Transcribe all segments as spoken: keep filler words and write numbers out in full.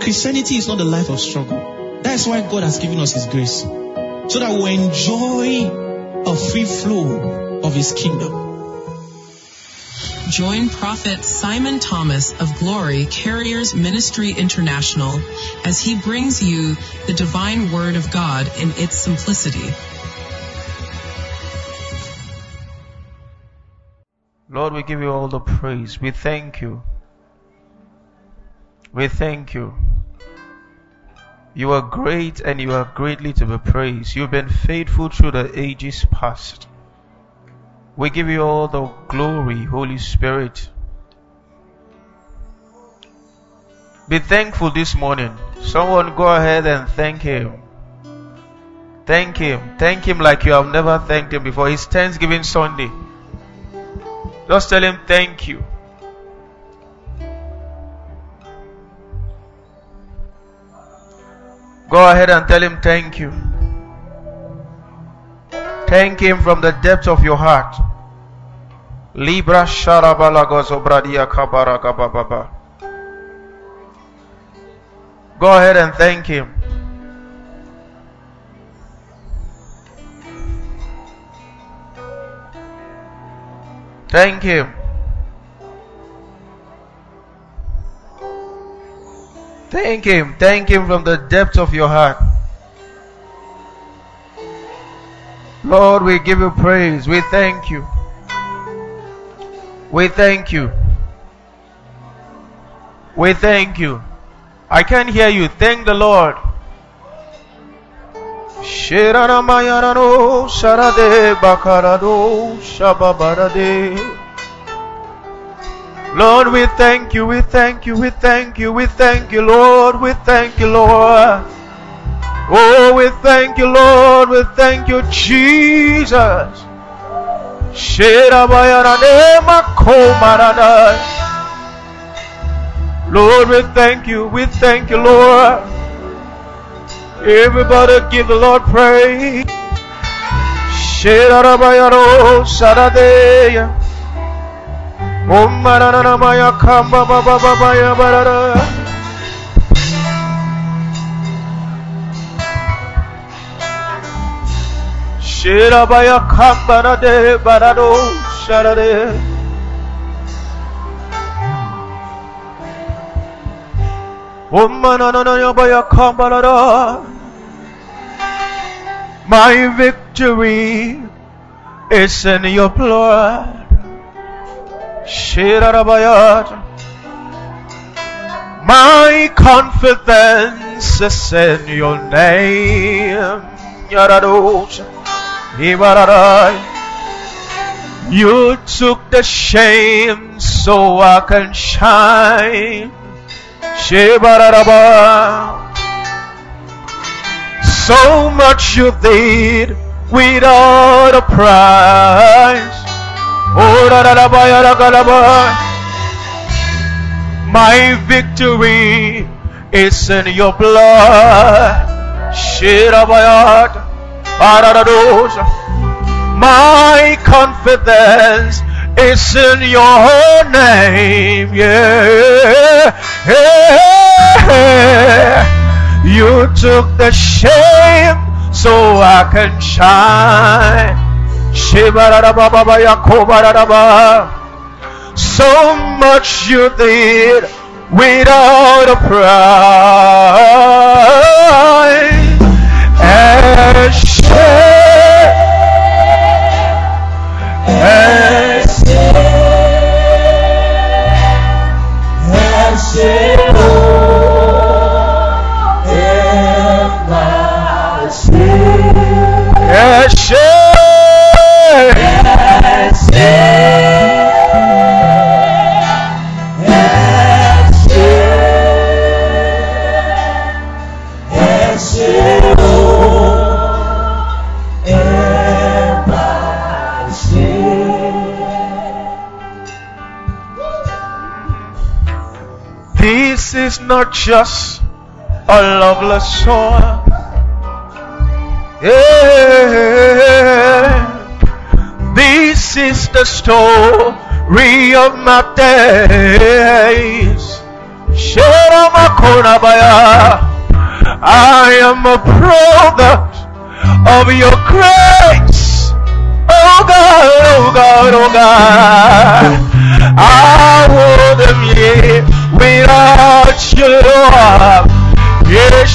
Christianity is not a life of struggle. That's why God has given us His grace, so that we enjoy a free flow of His kingdom. Join Prophet Simon Thomas of Glory Carriers Ministry International as he brings you the divine word of God in its simplicity. Lord, we give you all the praise. We thank you. We thank you. You are great and you are greatly to be praised. You've been faithful through the ages past. We give you all the glory, Holy Spirit. Be thankful this morning. Someone go ahead and thank Him. Thank Him. Thank Him like you have never thanked Him before. It's Thanksgiving Sunday. Just tell Him thank you. Go ahead and tell Him thank you. Thank Him from the depth of your heart. Libra Sharabalagozobradia Kabarakababa. Go ahead and thank Him. Thank Him. Thank Him. Thank Him from the depth of your heart. Lord, we give you praise. We thank you. We thank you. We thank you. I can't hear you. Thank the Lord. Lord, we thank you. We thank you. We thank you. We thank you, Lord. We thank you, Lord. Oh, we thank you, Lord. We thank you, Jesus. Lord, we thank you. We thank you, Lord. Everybody give the Lord praise. Shirabaya Kambarade Barado Sharade. Omananayabaya Kambarada. My victory is in your blood. Shirabaya. My confidence is in your name. Yaradosh. You took the shame so I can shine. So much you did without a price. My victory is in your blood. My confidence is in your name. Yeah. Yeah. You took the shame so I can shine. So much you did without a price. Eshe, Eshe, Eshe, Eshe, This is not just a loveless song. Yeah. This is the story of my days. Share I am a product of your grace. Oh God, oh God, oh God. I wouldn't live without you, Lord. Yes,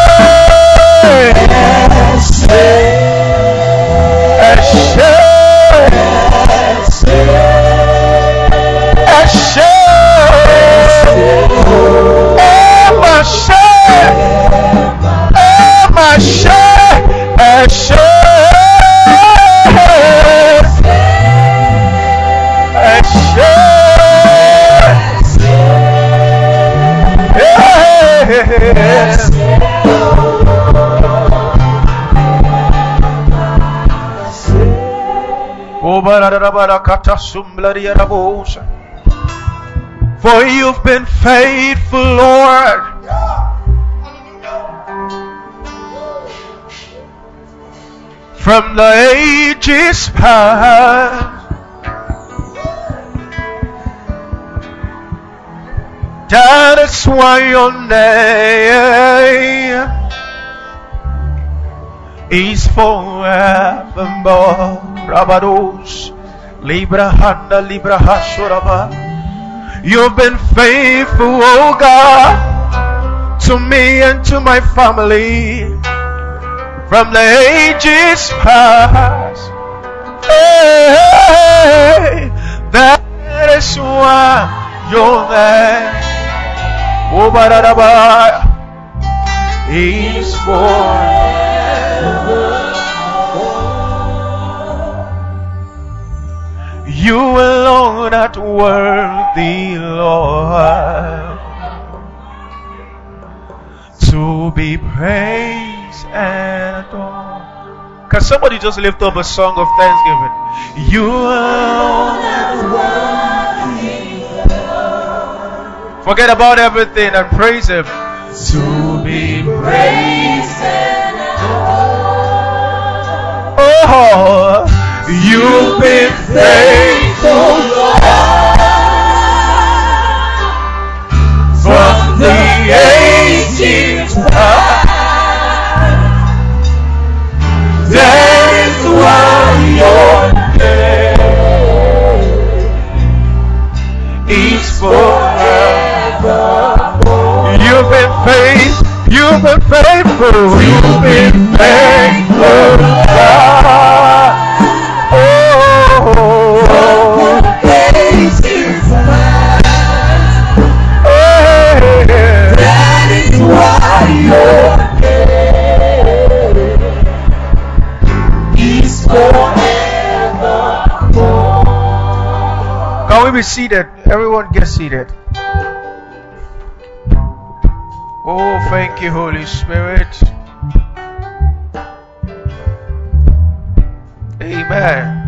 yes, yes, yes, For you've been faithful, Lord. From the ages past, that is why your name is forevermore. Rabados, Libra Handa, Libra Hashuraba. You've been faithful, oh God, to me and to my family from the ages past. Hey, that is why your name, oh Baradaba, is forever. You alone are worthy, Lord, to be praised and adored. Can somebody just lift up a song of thanksgiving? You alone are worthy, Lord. Forget about everything and praise Him. To be praised and adored. Oh, you've been faithful, Lord, from the ages past. That is why your name is forever. You've been faithful, you've been faithful, you've been faithful, God. Can we be seated? Everyone get seated. Oh, thank you, Holy Spirit. Amen.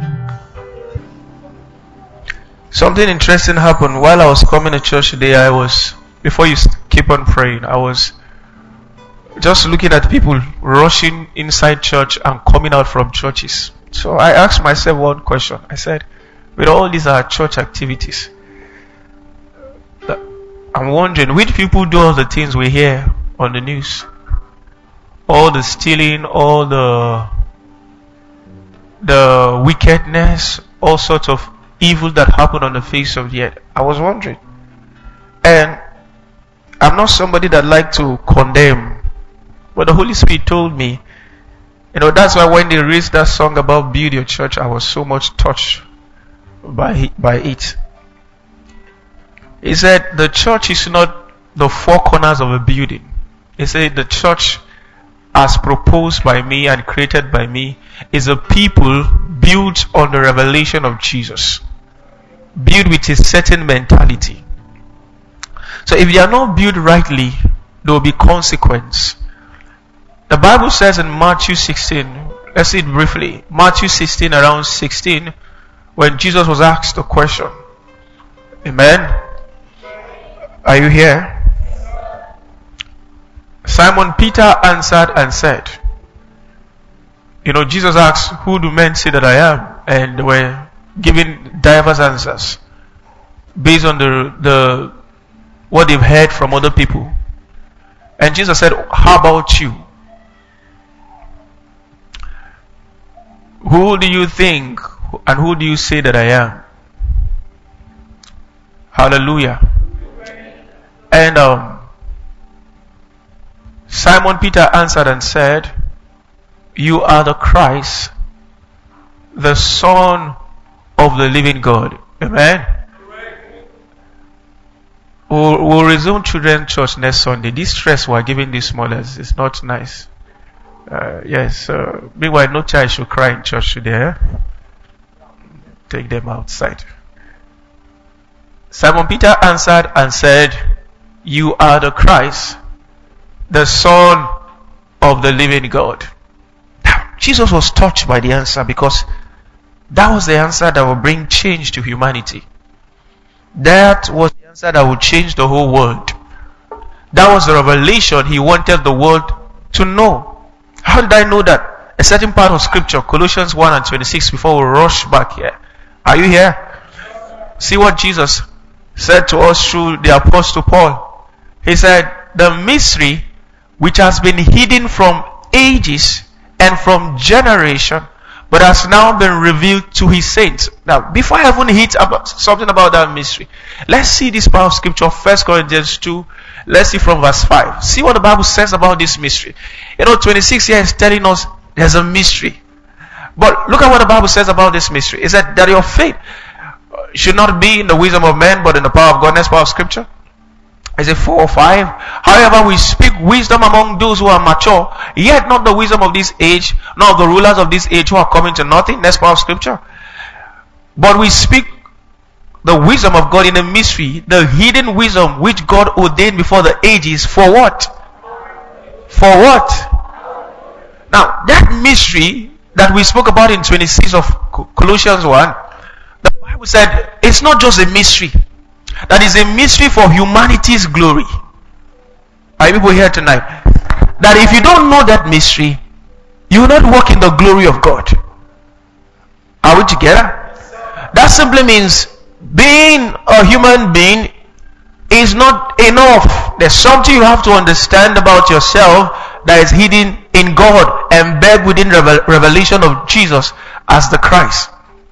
Something interesting happened while I was coming to church today. I was, before you keep on praying, I was just looking at people rushing inside church and coming out from churches. So I asked myself one question. I said, with all these are church activities, I'm wondering which people do all the things we hear on the news, all the stealing, all the the wickedness, all sorts of evil that happen on the face of the earth. I was wondering, and I'm not somebody that like to condemn, but the Holy Spirit told me, you know, that's why when they raised that song about build your church, I was so much touched by by it. He said the church is not the four corners of a building. He said the church, as proposed by me and created by me, is a people built on the revelation of Jesus, built with a certain mentality. So if they are not built rightly, there will be consequence. The Bible says in Matthew sixteen, let's see it briefly. Matthew sixteen, around sixteen, when Jesus was asked a question. Amen. Are you here? Simon Peter answered and said, you know, Jesus asked, who do men say that I am? And they were giving diverse answers based on the the what they've heard from other people. And Jesus said, how about you? Who do you think and who do you say that I am? Hallelujah. And um, Simon Peter answered and said, you are the Christ, the Son of the living God. Amen. We'll, we'll resume children's church next Sunday. This stress we're giving these smallers is not nice. Uh, yes. Uh, meanwhile, no child should cry in church today. Eh? Take them outside. Simon Peter answered and said, you are the Christ, the Son of the living God. Now, Jesus was touched by the answer because that was the answer that would bring change to humanity. That was the answer that would change the whole world. That was the revelation he wanted the world to know. How did I know that? A certain part of scripture, Colossians one and twenty-six, before we rush back here. Are you here? See what Jesus said to us through the Apostle Paul. He said, the mystery which has been hidden from ages and from generation, but has now been revealed to his saints. Now, before I even hit about something about that mystery, let's see this part of scripture, First Corinthians two. Let's see from verse five. See what the Bible says about this mystery. You know, twenty-six here is telling us there's a mystery. But look at what the Bible says about this mystery. It said that your faith should not be in the wisdom of men, but in the power of God. Next part of scripture. Is it four or five? However, we speak wisdom among those who are mature, yet not the wisdom of this age, nor of the rulers of this age who are coming to nothing. Next part of scripture. But we speak the wisdom of God in a mystery, the hidden wisdom which God ordained before the ages. For what? For what? Now, that mystery that we spoke about in twenty-six of Colossians one, the Bible said it's not just a mystery. That is a mystery for humanity's glory. Are you people here tonight? That if you don't know that mystery, you will not walk in the glory of God. Are we together? That simply means being a human being is not enough. There's something you have to understand about yourself that is hidden in God, embedded within the revelation of Jesus as the Christ.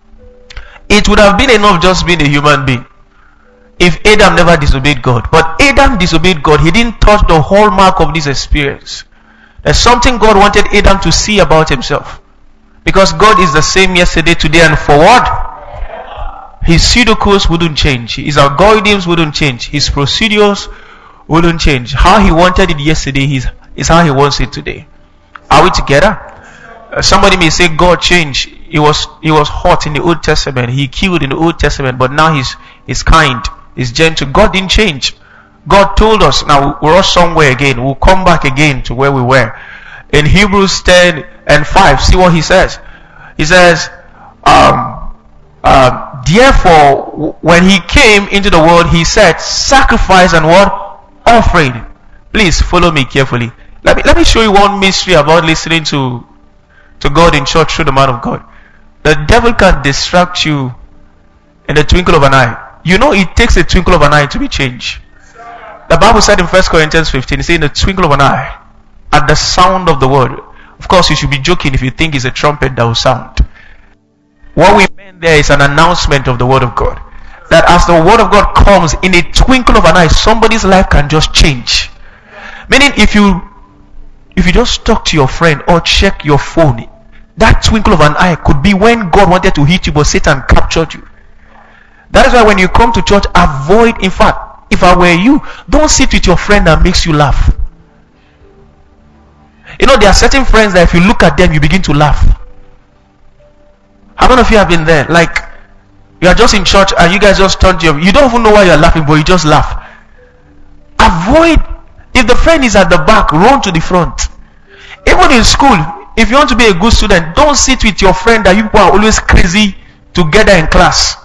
It would have been enough just being a human being if Adam never disobeyed God. But Adam disobeyed God. He didn't touch the hallmark of this experience. There's something God wanted Adam to see about himself. Because God is the same yesterday, today, and forward. His pseudocos wouldn't change. His algorithms wouldn't change. His procedures wouldn't change. How he wanted it yesterday is, is how he wants it today. Are we together? Uh, somebody may say God changed. He was he was hot in the Old Testament. He killed in the Old Testament, but now he's he's kind. He's gentle. God didn't change. God told us. Now we're somewhere again. We'll come back again to where we were. In Hebrews ten and five, see what he says. He says, um, uh, therefore, when he came into the world, he said, sacrifice and what? Offering. Please follow me carefully. Let me let me show you one mystery about listening to to God in church through the man of God. The devil can distract you in the twinkle of an eye. You know it takes a twinkle of an eye to be changed. The Bible said in First Corinthians fifteen, it says in the twinkle of an eye, at the sound of the word. Of course, you should be joking if you think it's a trumpet that will sound. What we meant there is an announcement of the word of God. That as the word of God comes in a twinkle of an eye, somebody's life can just change. Meaning, if you if you just talk to your friend or check your phone, that twinkle of an eye could be when God wanted to hit you, but Satan captured you. That is why when you come to church, avoid, in fact, if I were you, don't sit with your friend that makes you laugh. You know, there are certain friends that if you look at them, you begin to laugh. How many of you have been there? Like, you are just in church and you guys just turn to your, you don't even know why you are laughing, but you just laugh. Avoid, if the friend is at the back, run to the front. Even in school, if you want to be a good student, don't sit with your friend that you people are always crazy together in class.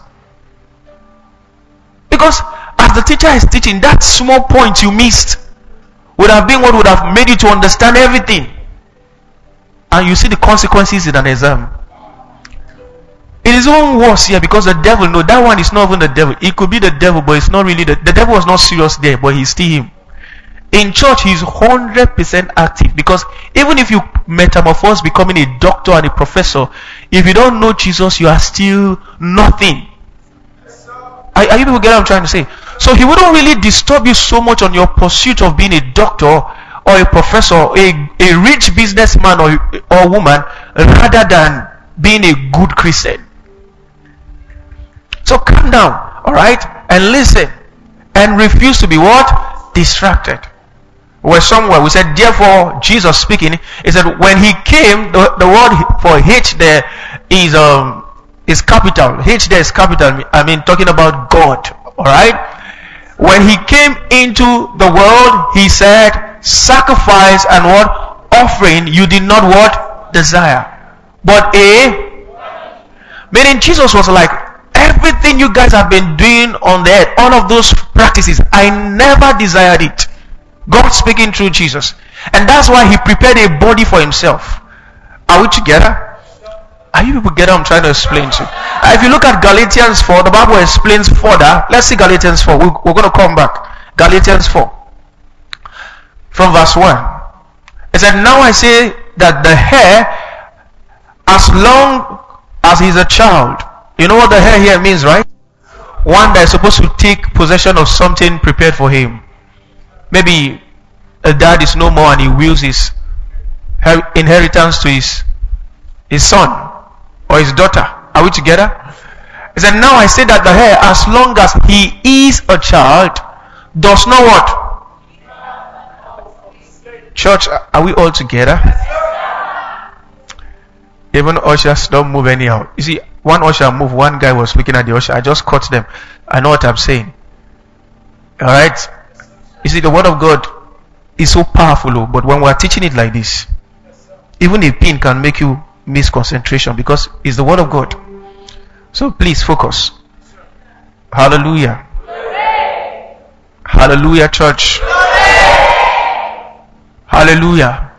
Because as the teacher is teaching, that small point you missed would have been what would have made you to understand everything. And you see the consequences in an exam. It is even worse here because the devil, no, that one is not even the devil. It could be the devil, but it's not really the the devil was not serious there, but he's still him. In church, he's one hundred percent active because even if you metamorphose becoming a doctor and a professor, if you don't know Jesus, you are still nothing. Are, are you people get what I'm trying to say? So he wouldn't really disturb you so much on your pursuit of being a doctor or a professor, a, a rich businessman or, or woman, rather than being a good Christian. So calm down, alright, and listen, and refuse to be what? Distracted. We're somewhere, we said, therefore, Jesus speaking, he said, when he came, the, the word for H there is um is capital. H there is capital, I mean talking about God, alright? When he came into the world, he said, sacrifice and what? Offering you did not what? Desire. But a, meaning Jesus was like, everything you guys have been doing on the earth, all of those practices, I never desired it. God speaking through Jesus. And that's why he prepared a body for himself. Are we together? Are you people together? I'm trying to explain to you. Uh, if you look at Galatians four, the Bible explains further. Let's see Galatians four. We're, we're going to come back. Galatians four. From verse one. It said, now I say that the hair, as long as he's a child. You know what the hair here means, right? One that is supposed to take possession of something prepared for him. Maybe a dad is no more and he wills his inheritance to his his son or his daughter. Are we together? He said, now I say that the heir, as long as he is a child, does not what? Church, are we all together? Even ushers don't move anyhow. You see, one usher moved, one guy was looking at the usher. I just caught them. I know what I'm saying. Alright? You see, the word of God is so powerful, but when we're teaching it like this, even a pin can make you miss concentration because it's the word of God. So please focus. Hallelujah. Hallelujah, church. Hallelujah.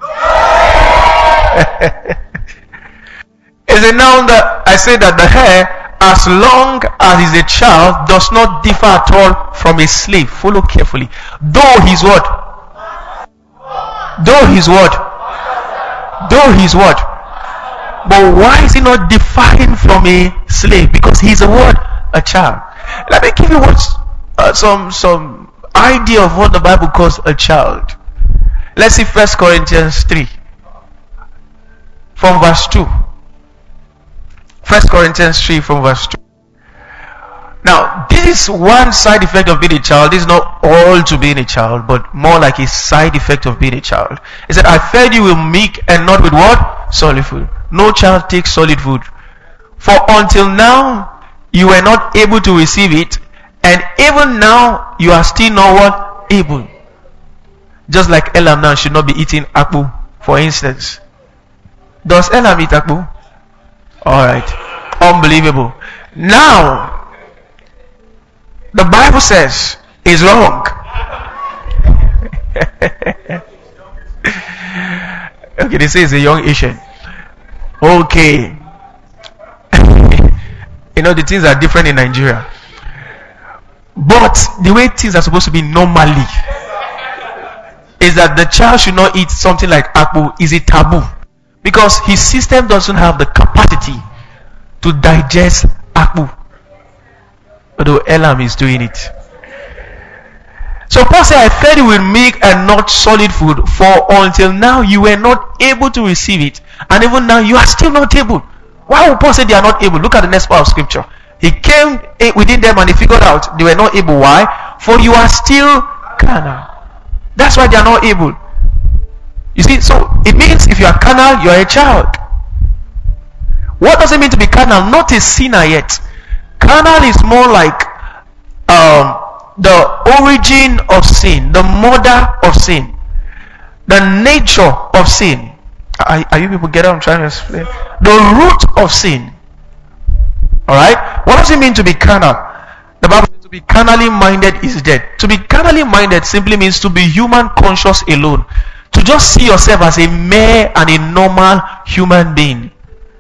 Is it now that I say that the hair, as long as is a child, does not differ at all from a slave? Follow carefully. Though his what? Though his what? Though his what? But why is he not differing from a slave? Because he's a what? A child. Let me give you what uh, some some idea of what the Bible calls a child. Let's see First Corinthians three from verse two. First Corinthians three from verse two. Now, this is one side effect of being a child. This is not all to being a child, but more like a side effect of being a child. It said, I fed you with milk and not with what? Solid food. No child takes solid food. For until now, you were not able to receive it, and even now, you are still not what? Able. Just like Elam now should not be eating akpu, for instance. Does Elam eat akpu? Alright. Unbelievable. Now, the Bible says is wrong. Okay, they say it's a young Asian. Okay. You know, the things are different in Nigeria. But the way things are supposed to be normally is that the child should not eat something like akpu is a taboo. Because his system doesn't have the capacity to digest akpu. Although Elam is doing it. So Paul said, I fed you with milk and not solid food, for until now you were not able to receive it, and even now you are still not able. Why would Paul say they are not able? Look at the next part of scripture. He came within them and he figured out they were not able. Why? For you are still carnal. That's why they are not able. You see, so it means if you are carnal, you are a child. What does it mean to be carnal? Not a sinner yet. Carnal is more like um, the origin of sin, the mother of sin, the nature of sin. Are, are you people get what I'm trying to explain? The root of sin. Alright? What does it mean to be carnal? The Bible says to be carnally minded is dead. To be carnally minded simply means to be human conscious alone. To just see yourself as a mere and a normal human being.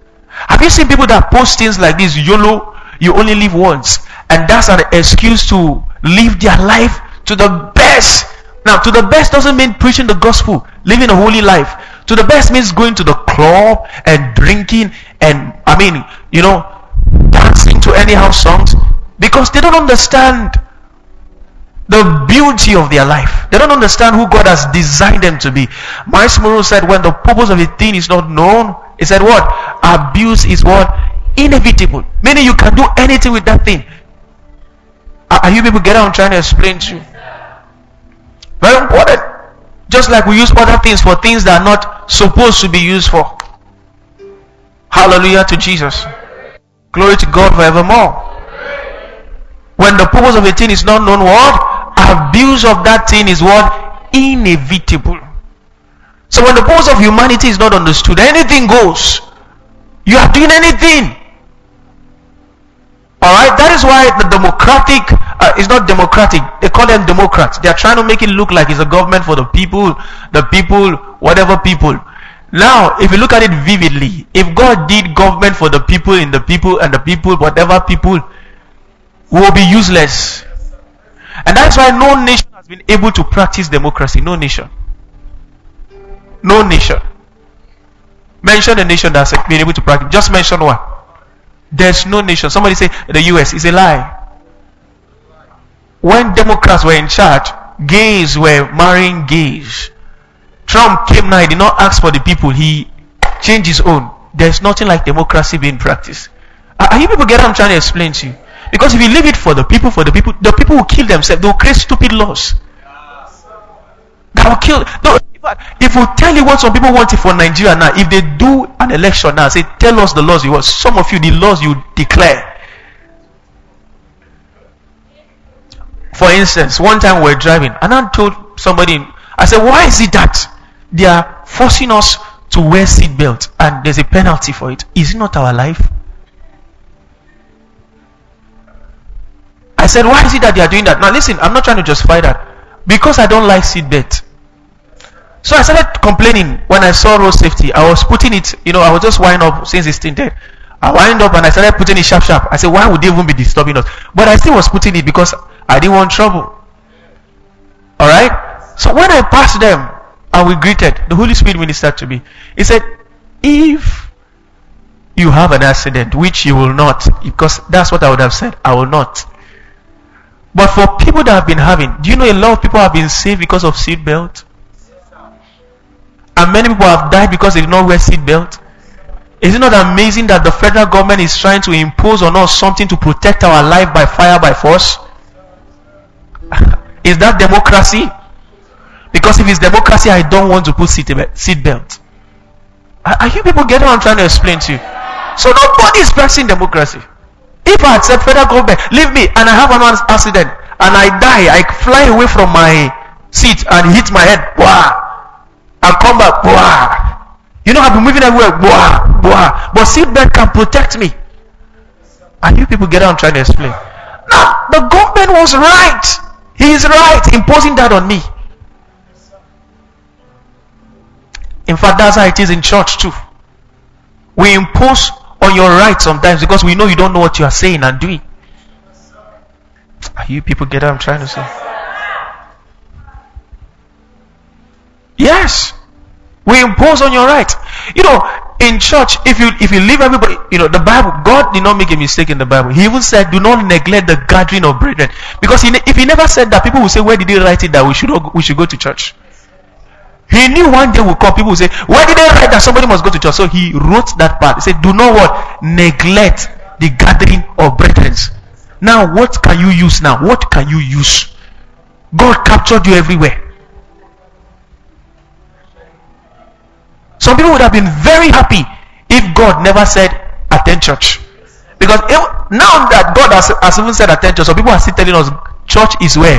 Have you seen people that post things like this? YOLO, you only live once, and that's an excuse to live their life to the best. Now, to the best doesn't mean preaching the gospel, living a holy life. To the best means going to the club and drinking and, I mean, you know, dancing to anyhow songs, because they don't understand the beauty of their life. They don't understand who God has designed them to be. Miles Monroe said, when the purpose of a thing is not known, he said what? Abuse is what? Inevitable. Meaning you can do anything with that thing. Are you people getting what I'm trying to explain to you? Very important. Just like we use other things for things that are not supposed to be used for. Hallelujah to Jesus. Glory to God forevermore. When the purpose of a thing is not known, what? Abuse of that thing is what? Inevitable. So when the purpose of humanity is not understood, anything goes. You are doing anything. Alright, that is why the democratic uh, is not democratic. They call them Democrats. They are trying to make it look like it's a government for the people, the people, whatever people. Now, if you look at it vividly, if God did government for the people, in the people, and the people, whatever people, will be useless. And that's why no nation has been able to practice democracy. No nation. No nation. Mention a nation that's been able to practice. Just mention one. There's no nation. Somebody say the U S is a lie. When Democrats were in charge, gays were marrying gays. Trump came now, he did not ask for the people, he changed his own. There's nothing like democracy being practiced. Are you people get what I'm trying to explain to you? Because if you leave it for the people, for the people, the people will kill themselves. They will create stupid laws. That will kill. No, if we tell you what some people want it for Nigeria now, if they do an election now, say, tell us the laws you want. Some of you, the laws you declare. For instance, one time we were driving, and I told somebody, I said, why is it that they are forcing us to wear seat belts and there's a penalty for it? Is it not our life? I said, why is it that they are doing that? Now listen, I'm not trying to justify that. Because I don't like seat belt. So I started complaining when I saw road safety. I was putting it, you know, I was just winding up since it's tinted. I wind up and I started putting it sharp sharp. I said, why would they even be disturbing us? But I still was putting it because I didn't want trouble. Alright? So when I passed them and we greeted, the Holy Spirit ministered to me. He said, if you have an accident, which you will not, because that's what I would have said, I will not. But for people that have been having, do you know a lot of people have been saved because of seat belt? And many people have died because they did not wear seat belt. Is it not amazing that the federal government is trying to impose on us something to protect our life by fire, by force? Is that democracy? Because if it's democracy, I don't want to put seat belt. Are you people getting what I'm trying to explain to you? So nobody is practicing democracy. If I accept federal government, leave me, and I have an accident, and I die, I fly away from my seat and hit my head, wow, I come back, wow. You know, I've been moving everywhere, wow, wow. But seatbelt can protect me. Are you people get what I'm trying to explain? Now, the government was right. He is right, imposing that on me. In fact, that's how it is in church too. We impose on your right sometimes because we know you don't know what you are saying and doing. Are you people get what I'm trying to say? Yes, we impose on your right. You know, in church, if you if you leave everybody, you know, the Bible, God did not make a mistake in the Bible. He even said, "Do not neglect the gathering of brethren." Because he, if he never said that, people will say, "Where did he write it that we should we should go to church?" He knew one day will come. People will say, "Why did they write that somebody must go to church?" So he wrote that part. He said, "Do not what neglect the gathering of brethren." Now, what can you use now? What can you use? God captured you everywhere. Some people would have been very happy if God never said attend church. Because it, now that God has, has even said attend church, some people are still telling us church is where?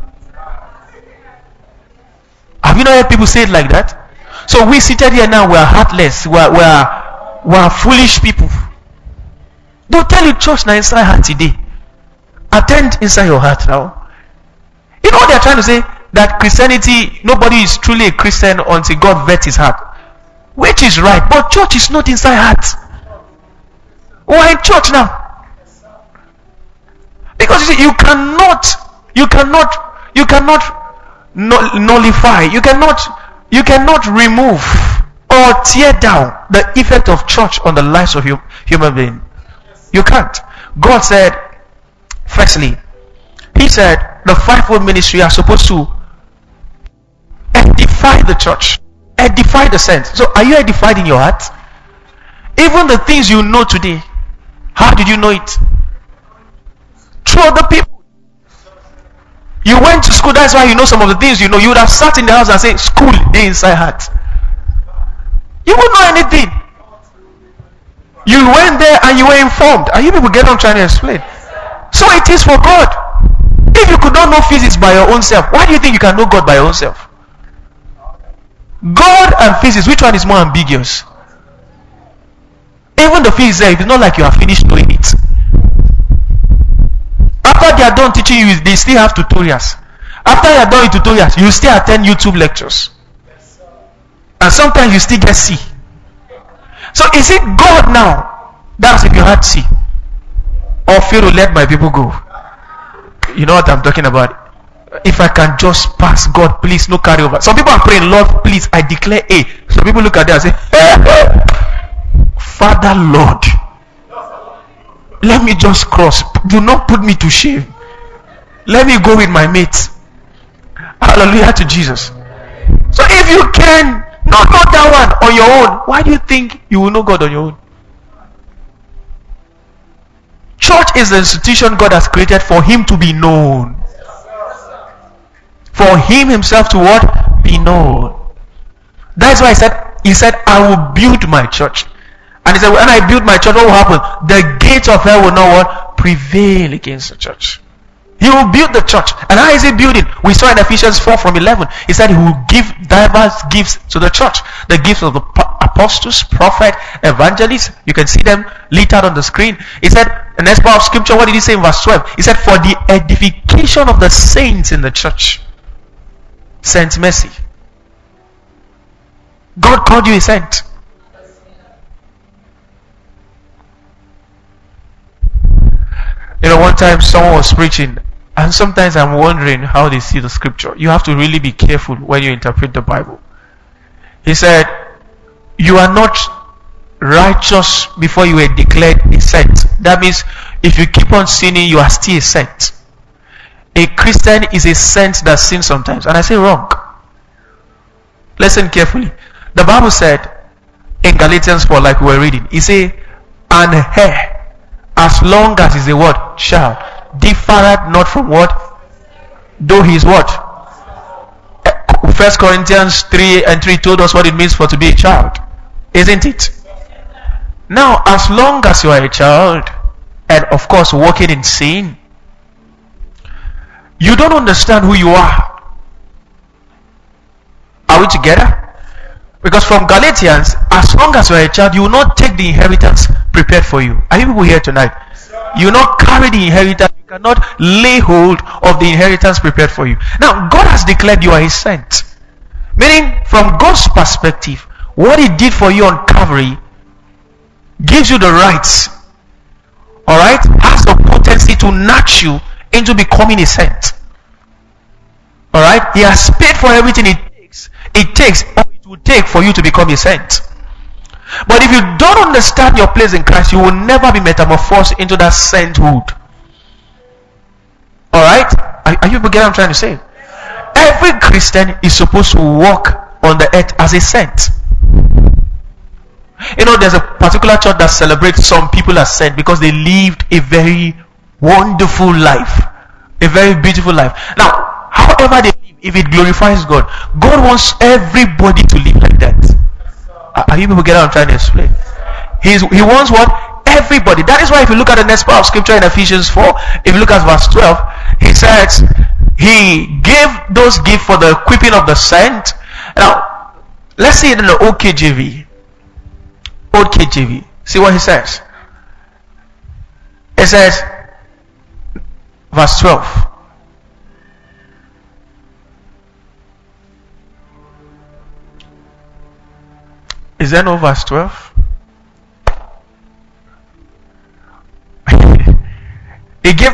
Have you not heard people say it like that? So we seated here now, we are heartless, we are, we are, we are foolish people. Don't tell you church now inside heart today. Attend inside your heart now. You know what they are trying to say? That Christianity, nobody is truly a Christian until God vets his heart. Which is right, but church is not inside heart. We're in church now. Because you see, you cannot, you cannot, you cannot nullify, you cannot, you cannot remove or tear down the effect of church on the lives of human beings. You can't. God said, firstly, He said the fivefold ministry are supposed to edify the church, edify the saints. So, are you edified in your heart? Even the things you know today, how did you know it? Through other people. You went to school, that's why you know some of the things you know. You would have sat in the house and said, school, they inside heart. You wouldn't know anything. You went there and you were informed. Are you people get what I'm trying to explain? So it is for God. If you could not know physics by your own self, why do you think you can know God by your own self? God and physics, which one is more ambiguous? Even the physics, it's not like you have finished knowing it. After they are done teaching you, they still have tutorials. After they are done with tutorials, you still attend YouTube lectures. And sometimes you still get C. So is it God now? That's if you had C. Or Pharaoh, let my people go. You know what I'm talking about? If I can just pass, God, please, no carry over. Some people are praying, Lord, please, I declare A. Some people look at that and say, hey, Father, Lord, let me just cross. Do not put me to shame. Let me go with my mates. Hallelujah to Jesus. So if you can not know that one on your own, why do you think you will know God on your own? Church is the institution God has created for Him to be known. For Him Himself to what? Be known. That's why He said, He said, I will build my church. And He said, when I build my church, what will happen? The gates of hell will not what? Prevail against the church. He will build the church. And how is He building? We saw in Ephesians four from eleven. He said He will give diverse gifts to the church. The gifts of the apostles, prophet, evangelists. You can see them later on the screen. He said, the next part of scripture, what did He say in verse twelve? He said, for the edification of the saints in the church. Saint Mercy. God called you a saint. You know, one time someone was preaching, and sometimes I'm wondering how they see the scripture. You have to really be careful when you interpret the Bible. He said, you are not righteous before you were declared a saint. That means if you keep on sinning, you are still a saint. A Christian is a saint that sins sometimes. And I say wrong. Listen carefully. The Bible said in Galatians four, like we were reading, it said, an hair, as long as is a what? Child, differeth not from what? Though he is what? First Corinthians three and three told us what it means for to be a child. Isn't it? Now, as long as you are a child, and of course walking in sin, you don't understand who you are. Are we together? Because from Galatians, as long as you are a child, you will not take the inheritance prepared for you. Are you people here tonight? You will not carry the inheritance. You cannot lay hold of the inheritance prepared for you. Now, God has declared you are His saint. Meaning, from God's perspective, what He did for you on Calvary gives you the rights, alright, has the potency to nudge you into becoming a saint. Alright, He has paid for everything it takes. It takes or it will take for you to become a saint. But if you don't understand your place in Christ, you will never be metamorphosed into that sainthood. Alright? Are, are you getting what I'm trying to say? Every Christian is supposed to walk on the earth as a saint. You know, there's a particular church that celebrates some people as saints because they lived a very wonderful life. A very beautiful life. Now, however they live, if it glorifies God, God wants everybody to live like that. Are you people getting what I'm trying to explain? He's, he wants what? Everybody. That is why if you look at the next part of scripture in Ephesians four, if you look at verse twelve, he says, He gave those gifts for the equipping of the saint. Now, let's see it in the old K J V. Old K J V. See what he says. It says, verse twelve. Is there no verse twelve?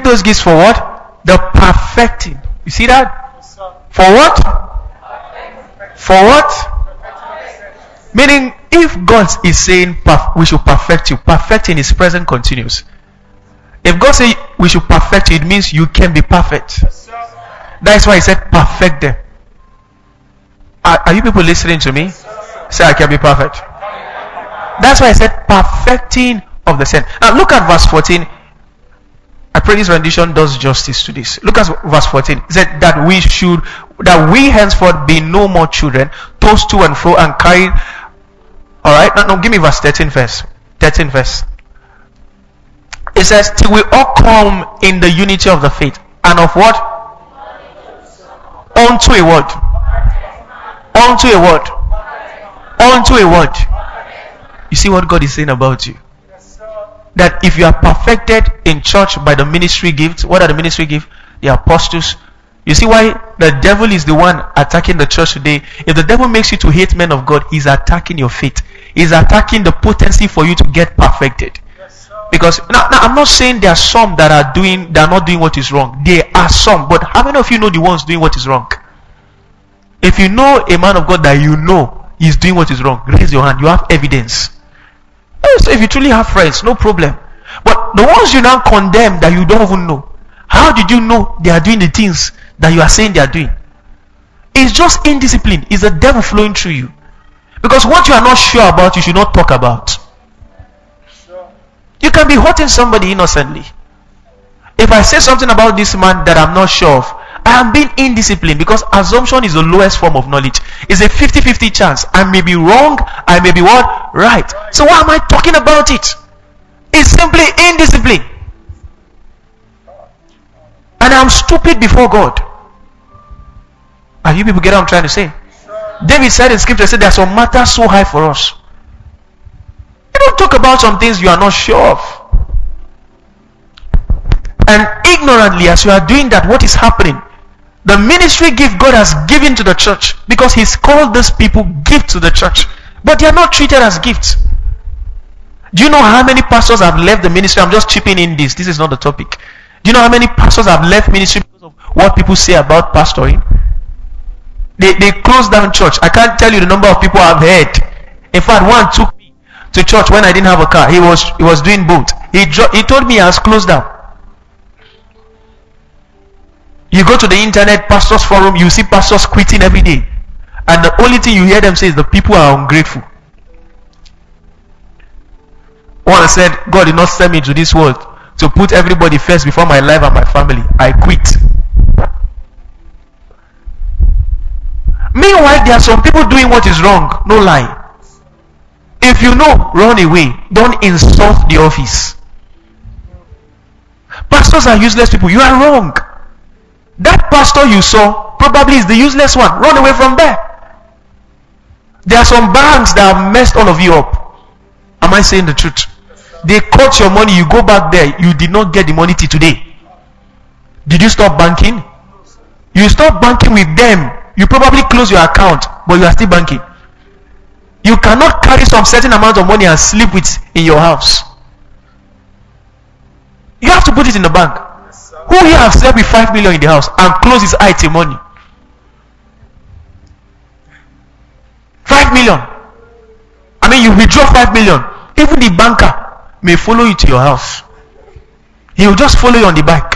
those gifts for what? The perfecting. You see that? For what? For what? Meaning, if God is saying we should perfect you, perfecting is present continuous. If God says we should perfect you, it means you can be perfect. That's why he said perfect them. Are, are you people listening to me? Say I can be perfect. That's why I said perfecting of the saint. Now look at verse fourteen. I pray this rendition does justice to this. Look at verse fourteen. It said that we should, that we henceforth be no more children, tossed to and fro and carried. Alright, now, now give me verse thirteen verse. thirteen verse. It says, till we all come in the unity of the faith and of what? Unto a word. Unto a word. Unto a word. You see what God is saying about you? That if you are perfected in church by the ministry gifts, what are the ministry gifts? The apostles. You see why the devil is the one attacking the church today? If the devil makes you to hate men of God, he's attacking your faith. He's attacking the potency for you to get perfected. Because now, now I'm not saying there are some that are doing, that are not doing what is wrong. There are some, but how many of you know the ones doing what is wrong? If you know a man of God that you know is doing what is wrong, raise your hand. You have evidence. So if you truly have friends, no problem. But the ones you now condemn that you don't even know, how did you know they are doing the things that you are saying they are doing? It's just indiscipline. It's the devil flowing through you. Because what you are not sure about, you should not talk about. You can be hurting somebody innocently. If I say something about this man that I'm not sure of, I am being indisciplined, because assumption is the lowest form of knowledge. It's a fifty-fifty chance. I may be wrong, I may be what? Right. So why am I talking about it? It's simply indiscipline. And I'm stupid before God. Are you people get what I'm trying to say? David said in scripture, said there are some matters so high for us. You don't talk about some things you are not sure of. And ignorantly, as you are doing that, what is happening? The ministry gift God has given to the church, because he's called these people gift to the church, but they are not treated as gifts. Do you know how many pastors have left the ministry? I'm just chipping in this. This is not the topic. Do you know how many pastors have left ministry because of what people say about pastoring? They they closed down church. I can't tell you the number of people I've heard. In fact, one took me to church when I didn't have a car. He was he was doing both. He he told me he has closed down. You go to the internet pastors forum, you see pastors quitting every day, and the only thing you hear them say is the people are ungrateful. One said, God did not send me to this world to put everybody first before my life and my family. I quit. Meanwhile, there are some people doing what is wrong. No lie. If you know, run away. Don't insult the office. Pastors are useless people. You are wrong. That pastor you saw probably is the useless one. Run away from there. There are some banks that have messed all of you up. Am I saying the truth? They cut your money. You go back there. You did not get the money till today. Did you stop banking? You stop banking with them. You probably close your account, but you are still banking. You cannot carry some certain amount of money and sleep with in your house. You have to put it in the bank. Who here have slept with five million in the house and close his eye till money? Five million. I mean, you withdraw five million. Even the banker may follow you to your house. He will just follow you on the bike.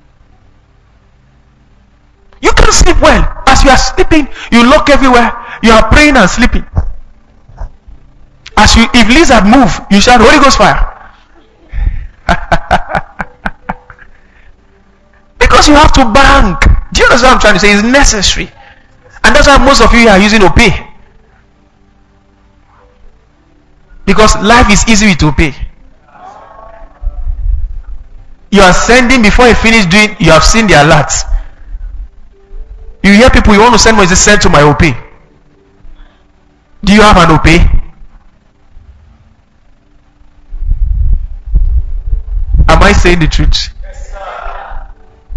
You can't sleep well. As you are sleeping, you look everywhere. You are praying and sleeping. As you, if lizard move, you shout Holy Ghost fire. Because you have to bank. Do you understand what I'm trying to say? It's necessary. And that's why most of you are using OPay. Because life is easy with OPay. You are sending before you finish doing, you have seen the alerts. You hear people, you want to send money, send to my OPay. Do you have an OPay? Am I saying the truth? Yes, sir.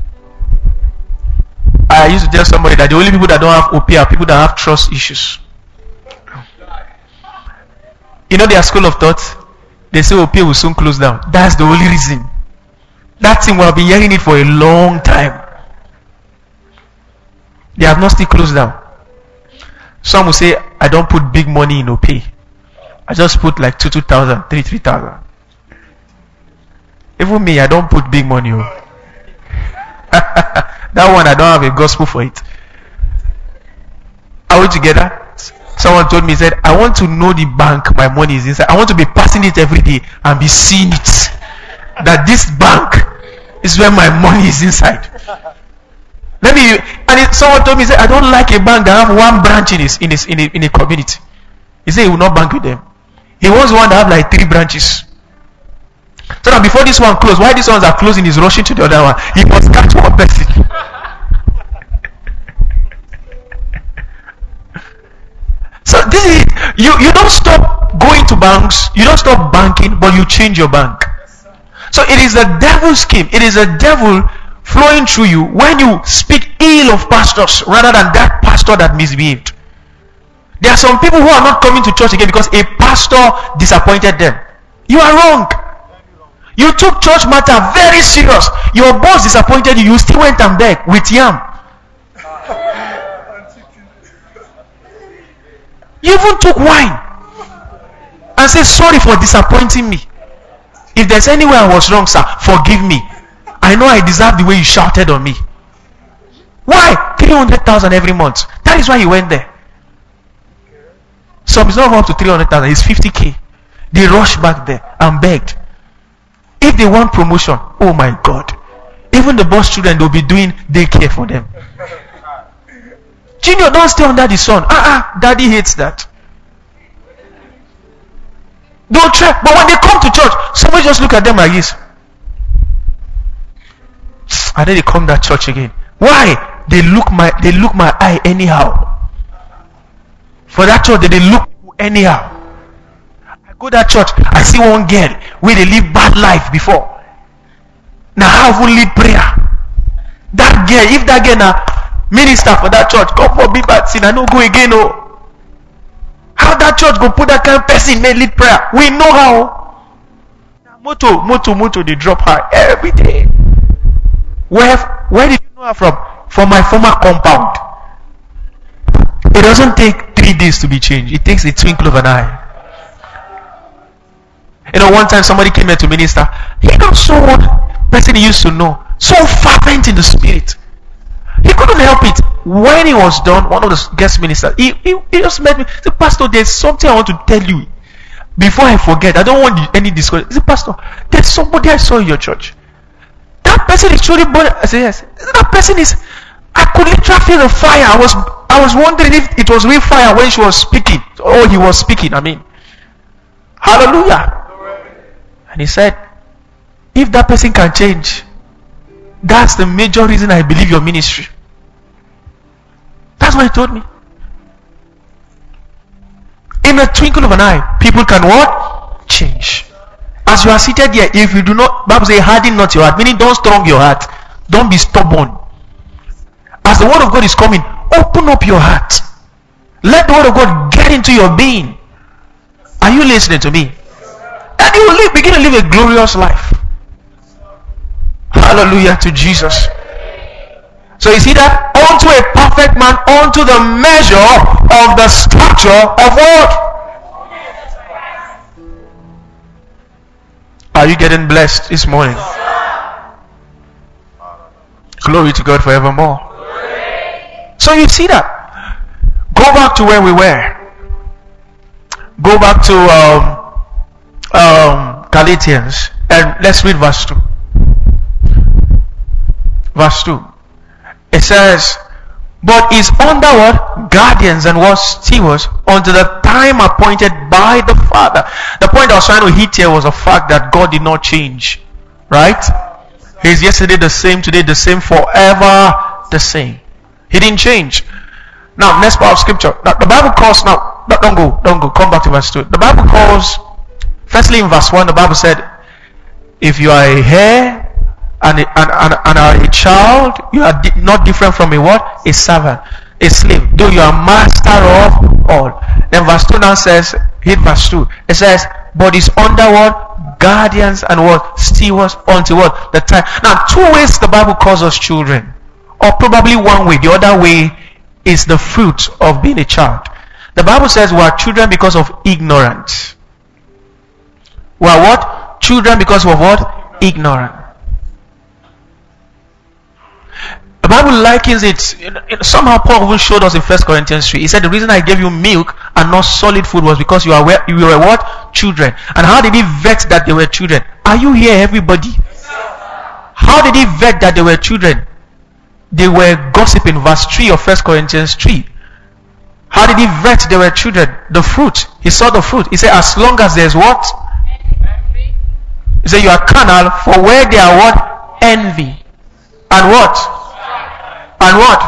I used to tell somebody that the only people that don't have OPay are people that have trust issues. You know their school of thought? They say OPay will soon close down. That's the only reason. That thing, we have been hearing it for a long time. They have not still closed down. Some will say, I don't put big money in OPay. I just put like two, two thousand, three, three thousand. Even me, I don't put big money. Oh. That one, I don't have a gospel for it. Are we together? Someone told me, he said, I want to know the bank my money is inside. I want to be passing it every day and be seeing it. That this bank is where my money is inside. Let me, and it, someone told me, he said, I don't like a bank that have one branch in his, in his, in a, in a community. He said he will not bank with them. He wants one that have like three branches. So that before this one close, while these ones are closing, he's rushing to the other one. He must catch one person. So this is, you, you don't stop going to banks, you don't stop banking, but you change your bank. So it is a devil's scheme. It is a devil flowing through you when you speak ill of pastors rather than that pastor that misbehaved. There are some people who are not coming to church again because a pastor disappointed them. You are wrong. You took church matter very serious. Your boss disappointed you, you still went and begged with yam. You even took wine and said, sorry for disappointing me. If there's anywhere I was wrong, sir, forgive me. I know I deserve the way you shouted on me. Why? three hundred thousand every month. That is why he went there. Some is not up to three hundred thousand, it's fifty k. They rushed back there and begged. If they want promotion, oh my God. Even the boss children, they'll be doing daycare for them. Junior, don't stay under the sun. Ah, uh-uh, daddy hates that. Don't try. But when they come to church, somebody just look at them like this. And then they come to that church again. Why? They look my they look my eye anyhow. For that church, they, they look anyhow. I go to that church, I see one girl where they live bad life before. Now how will lead prayer? That girl, if that girl now minister for that church, come for me bad sin, I no go again. Oh. How that church go put that kind of person in lead prayer? We know how. Moto, moto, moto, they drop her every day. Where, where did you know her from? From my former compound. It doesn't take three days to be changed. It takes a twinkle of an eye. You know, one time somebody came here to minister. He got so one person he used to know, so fervent in the spirit. He couldn't help it. When he was done, one of the guest ministers, he, he, he just met me. He said, Pastor, there's something I want to tell you. Before I forget, I don't want any discussion. He said, Pastor, there's somebody I saw in your church. That person is truly born. I said, yes. That person is, I could literally feel the fire. I was I was wondering if it was real fire when she was speaking. Oh, he was speaking, I mean. Hallelujah. And he said, if that person can change, that's the major reason I believe your ministry. That's what he told me. In a twinkle of an eye, people can what? Change. As you are seated here, if you do not, Bible says, harden not your heart, meaning don't strong your heart. Don't be stubborn. As the word of God is coming, open up your heart. Let the word of God get into your being. Are you listening to me? And you will live, begin to live a glorious life. Hallelujah to Jesus. So you see that? Unto a perfect man, unto the measure of the stature of what? Are you getting blessed this morning? Glory to God forevermore. So you see that? Go back to where we were. Go back to um, um, Galatians and let's read verse two. Verse two. It says, but is under what? Guardians and what? Stewards until the time appointed by the Father. The point I was trying to hit here was the fact that God did not change. Right? He's yesterday the same, today the same, forever the same. He didn't change. Now, next part of scripture. Now, the Bible calls, now, don't go, don't go, come back to verse two. The Bible calls, firstly in verse one, the Bible said, if you are a heir and a, and, and, and are a child, you are di- not different from a what? A servant, a slave, though you are master of all. Then verse two now says, hit verse two. It says, but is under what? guardians and what? Stewards until what? The time. Now, two ways the Bible calls us children. Or probably one way. The other way is the fruit of being a child. The Bible says we are children because of ignorance. We are what? Children because of what? Ignorance. The Bible likens it. Somehow Paul even showed us in First Corinthians three. He said the reason I gave you milk and not solid food was because you are you were what? Children. And how did he vet that they were children? Are you here, everybody? How did he vet that they were children? They were gossiping. Verse three of First Corinthians three. How did he vet they were children? The fruit. He saw the fruit. He said as long as there's what? He said you are carnal, for where they are what? Envy. And what? And what?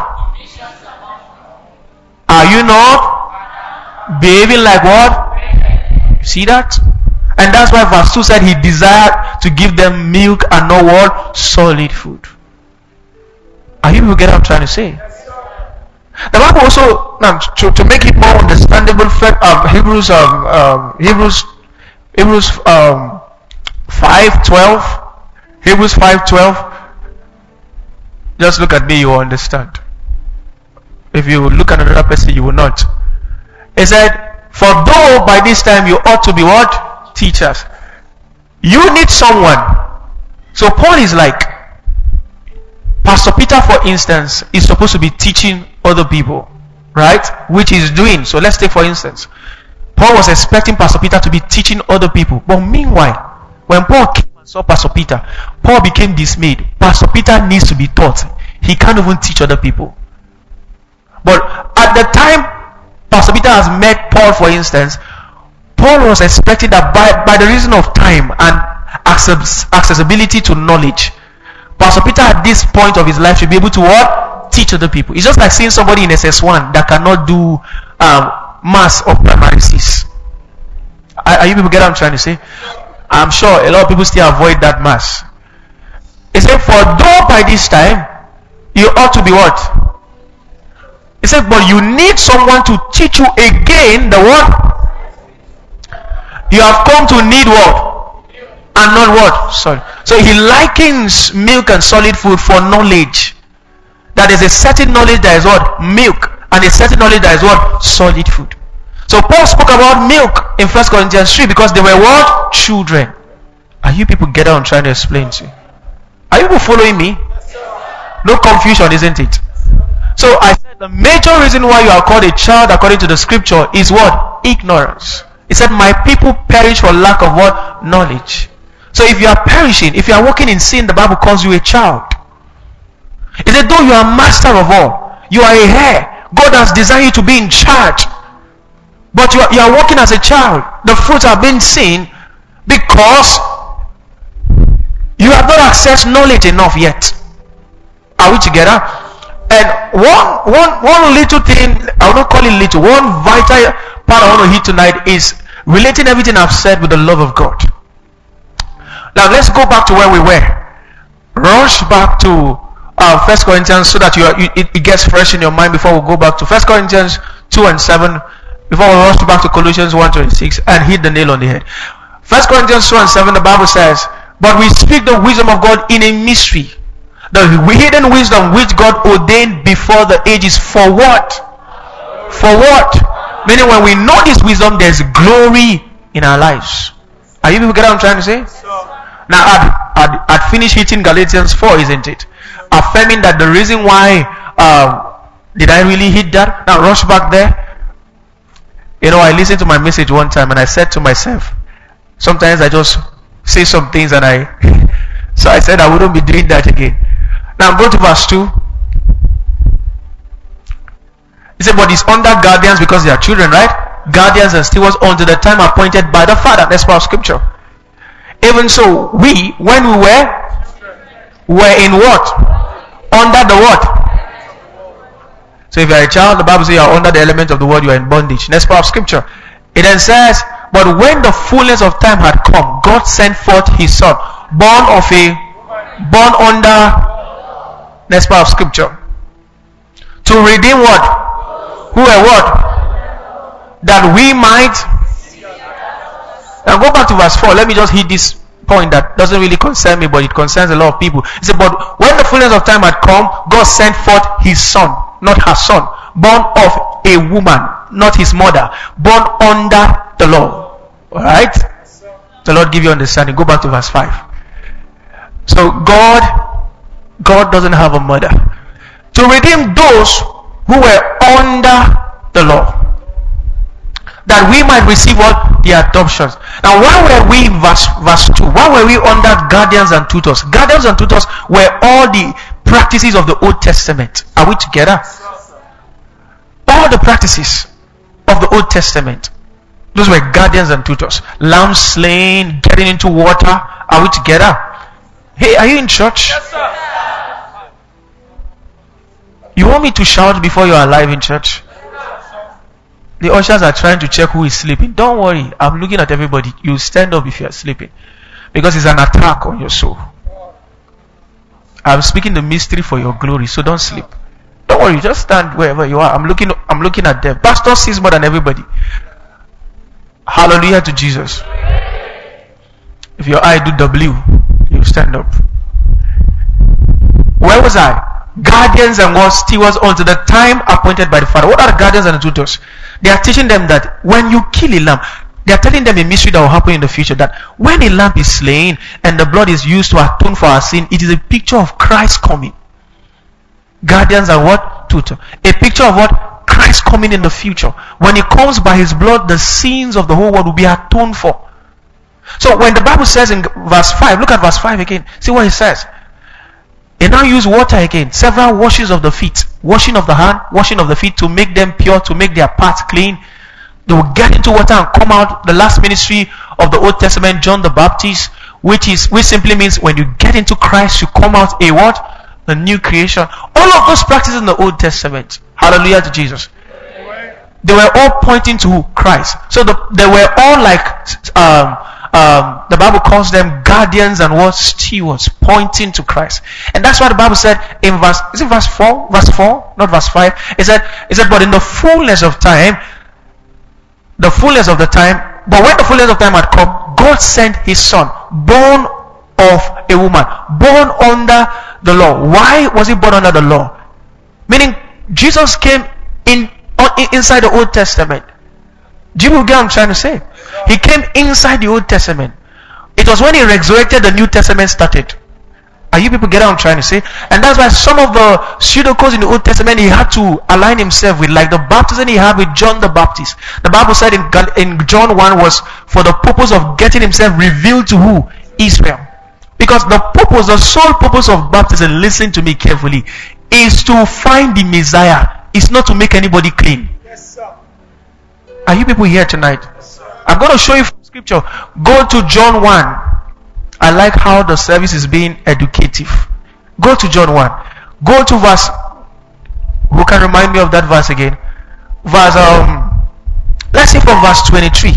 Are you not behaving like what? See that? And that's why verse two said he desired to give them milk and not what? Solid food. Are you able to get what I'm trying to say? The Bible also, now, to, to make it more understandable, um, Hebrews, um, um, Hebrews, Hebrews um, five twelve, Hebrews five twelve. Just look at me, you will understand. If you look at another person, you will not. He said, for though by this time you ought to be what? Teachers. You need someone. So Paul is like, Pastor Peter, for instance, is supposed to be teaching other people, right? Which he's doing. So let's take for instance, Paul was expecting Pastor Peter to be teaching other people. But meanwhile, when Paul came and saw Pastor Peter, Paul became dismayed. Pastor Peter needs to be taught. He can't even teach other people. But at the time Pastor Peter has met Paul, for instance, Paul was expecting that by, by the reason of time and access, accessibility to knowledge, Pastor Peter at this point of his life should be able to what? Teach other people. It's just like seeing somebody in S S one that cannot do um, maths or primary six. Are, are you people get what I'm trying to say? I'm sure a lot of people still avoid that maths. He said, for though by this time you ought to be what? He said, but you need someone to teach you again the what? You have come to need what? And not what? Sorry. So he likens milk and solid food for knowledge. That is a certain knowledge that is what? Milk. And a certain knowledge that is what? Solid food. So Paul spoke about milk in First Corinthians three because they were what? Children. Are you people get what I'm trying to explain to you? Are you people following me? No confusion, isn't it? So I said the major reason why you are called a child according to the scripture is what? Ignorance. He said my people perish for lack of what? Knowledge. So if you are perishing, if you are walking in sin, the Bible calls you a child. He said though you are master of all, you are a heir. God has designed you to be in charge. But you are, you are walking as a child. The fruits have been seen because you have not accessed knowledge enough yet. Are we together? And one, one, one little thing, I will not call it little, one vital part I want to hit tonight is relating everything I've said with the love of God. Now let's go back to where we were. Rush back to uh, First Corinthians so that you, are, you it, it gets fresh in your mind before we go back to First Corinthians two and seven. Before we rush back to Colossians one twenty-six and hit the nail on the head. First Corinthians two and seven, the Bible says, but we speak the wisdom of God in a mystery, the hidden wisdom which God ordained before the ages. For what? For what? Meaning when we know this wisdom, there's glory in our lives. Are you people get what I'm trying to say? Now I'd, I'd, I'd finish hitting Galatians four, isn't it? Affirming that the reason why uh, did I really hit that? Now rush back there. You know, I listened to my message one time and I said to myself, sometimes I just say some things and I so I said I wouldn't be doing that again. Now go to verse two. He said, but it's under guardians because they are children, right? Guardians and stewards until the time appointed by the Father. That's part of scripture. Even so, we, when we were, were in what? Under the what? So if you are a child, the Bible says you are under the element of the world, you are in bondage. Next part of scripture. It then says, but when the fullness of time had come, God sent forth his son, born of a, born under, next part of scripture, to redeem what? Who are what? That we might. Now go back to verse four. Let me just hit this point that doesn't really concern me, but it concerns a lot of people. He said, but when the fullness of time had come, God sent forth his son, not her son, born of a woman, not his mother, born under the law. Alright? The Lord give you understanding. Go back to verse five. So God, God doesn't have a mother. To redeem those who were under the law, that we might receive what? The adoptions. Now, why were we, verse, verse two, why were we under guardians and tutors? Guardians and tutors were all the practices of the Old Testament. Are we together? All the practices of the Old Testament. Those were guardians and tutors. Lamb slain, getting into water. Are we together? Hey, are you in church? Yes, sir. You want me to shout before you are alive in church? The ushers are trying to check who is sleeping. Don't worry, I'm looking at everybody. You stand up if you are sleeping, because it's an attack on your soul. I'm speaking the mystery for your glory, so don't sleep. Don't worry, just stand wherever you are. I'm looking I'm looking at them. Pastor sees more than everybody. Hallelujah to Jesus. If your eye do W, you stand up. Where was I? Guardians and what? Stewards unto the time appointed by the Father. What are the guardians and the tutors? They are teaching them that when you kill a lamb, they are telling them a mystery that will happen in the future, that when a lamb is slain and the blood is used to atone for our sin, it is a picture of Christ coming. Guardians and what? Tutor. A picture of what? Christ coming in the future. When he comes by his blood, the sins of the whole world will be atoned for. So when the Bible says in verse five, look at verse five again. See what it says. They now use water again. Several washes of the feet. Washing of the hand, washing of the feet to make them pure, to make their parts clean. They will get into water and come out. The last ministry of the Old Testament, John the Baptist, which is which simply means when you get into Christ, you come out a what? A new creation. All of those practices in the Old Testament. Hallelujah to Jesus. They were all pointing to who? Christ. So the, they were all like um, um, the Bible calls them guardians and what? Stewards, pointing to Christ. And that's why the Bible said in verse, is it verse four? Verse four, not verse five. It said, it said, but in the fullness of time, the fullness of the time, but when the fullness of time had come, God sent his son, born of a woman, born under the law. Why was he born under the law? Meaning, Jesus came in inside the Old Testament. Do you get what I'm trying to say? He came inside the Old Testament. It was when he resurrected the New Testament started. Are you people get what I'm trying to say? And that's why some of the pseudo-codes in the Old Testament he had to align himself with, like the baptism he had with John the Baptist. The Bible said in, in John one was for the purpose of getting himself revealed to who? Israel. Because the purpose, the sole purpose of baptism, listen to me carefully, is to find the Messiah. It's not to make anybody clean. Yes, sir. Are you people here tonight? Yes, I'm going to show you from scripture. Go to John one. I like how the service is being educative. Go to John one. Go to verse. Who can remind me of that verse again? Verse um. Let's see from verse twenty-three.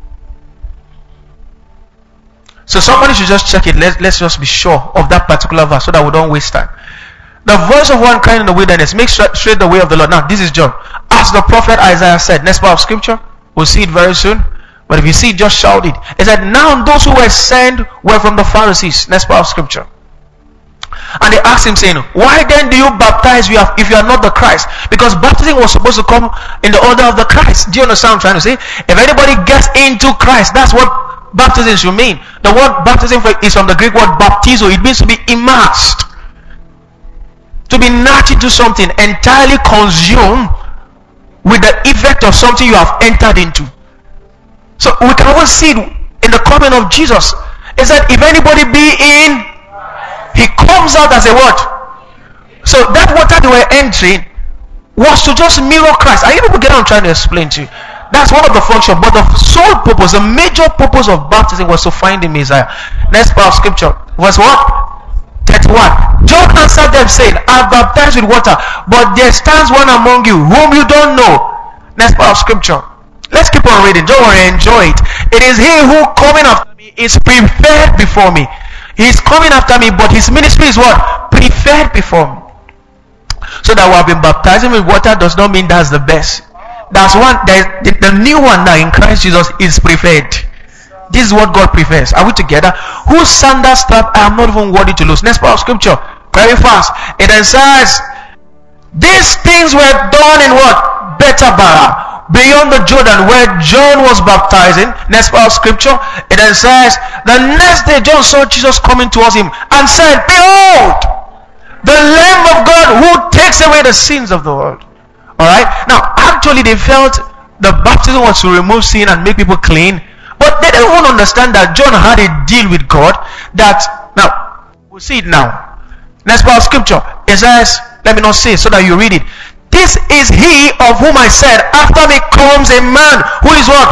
So somebody should just check it. Let's let's just be sure of that particular verse so that we don't waste time. The voice of one crying in the wilderness, make straight the way of the Lord. Now, this is John. As the prophet Isaiah said, next part of scripture, we'll see it very soon. But if you see it, just shout it. It said, now those who were sent were from the Pharisees. Next part of scripture. And they asked him, saying, why then do you baptize if you are not the Christ? Because baptism was supposed to come in the order of the Christ. Do you understand what I'm trying to say? If anybody gets into Christ, that's what baptism should mean. The word baptism is from the Greek word baptizo. It means to be immersed. To be knocked into something, entirely consumed with the effect of something you have entered into. So we can always see it in the coming of Jesus. Is that if anybody be in, he comes out as a what? So that water they were entering was to just mirror Christ. Are you people get what I'm trying to explain to you? That's one of the functions. But the sole purpose, the major purpose of baptism was to find the Messiah. Next part of scripture. Verse what? thirty-one. John answered them saying, I baptize with water, but there stands one among you whom you don't know. Next part of scripture. Let's keep on reading. Don't worry, enjoy it. It is he who coming after me is preferred before me. He is coming after me, but his ministry is what? Preferred before me. So that we have been baptizing with water does not mean that's the best. That's one. The, the new one now in Christ Jesus is preferred. This is what God prefers. Are we together? Whose sandal strap I am not even worthy to lose. Next part of scripture. Very fast. It then says, these things were done in what? Bethabara, beyond the Jordan, where John was baptizing. Next part of scripture. It then says, the next day John saw Jesus coming towards him and said, behold, the Lamb of God who takes away the sins of the world. Alright? Now, actually they felt the baptism was to remove sin and make people clean. But they didn't want to understand that John had a deal with God. That, now, we'll see it now. Next part of scripture. It says, let me not say so that you read it. This is he of whom I said, after me comes a man who is what?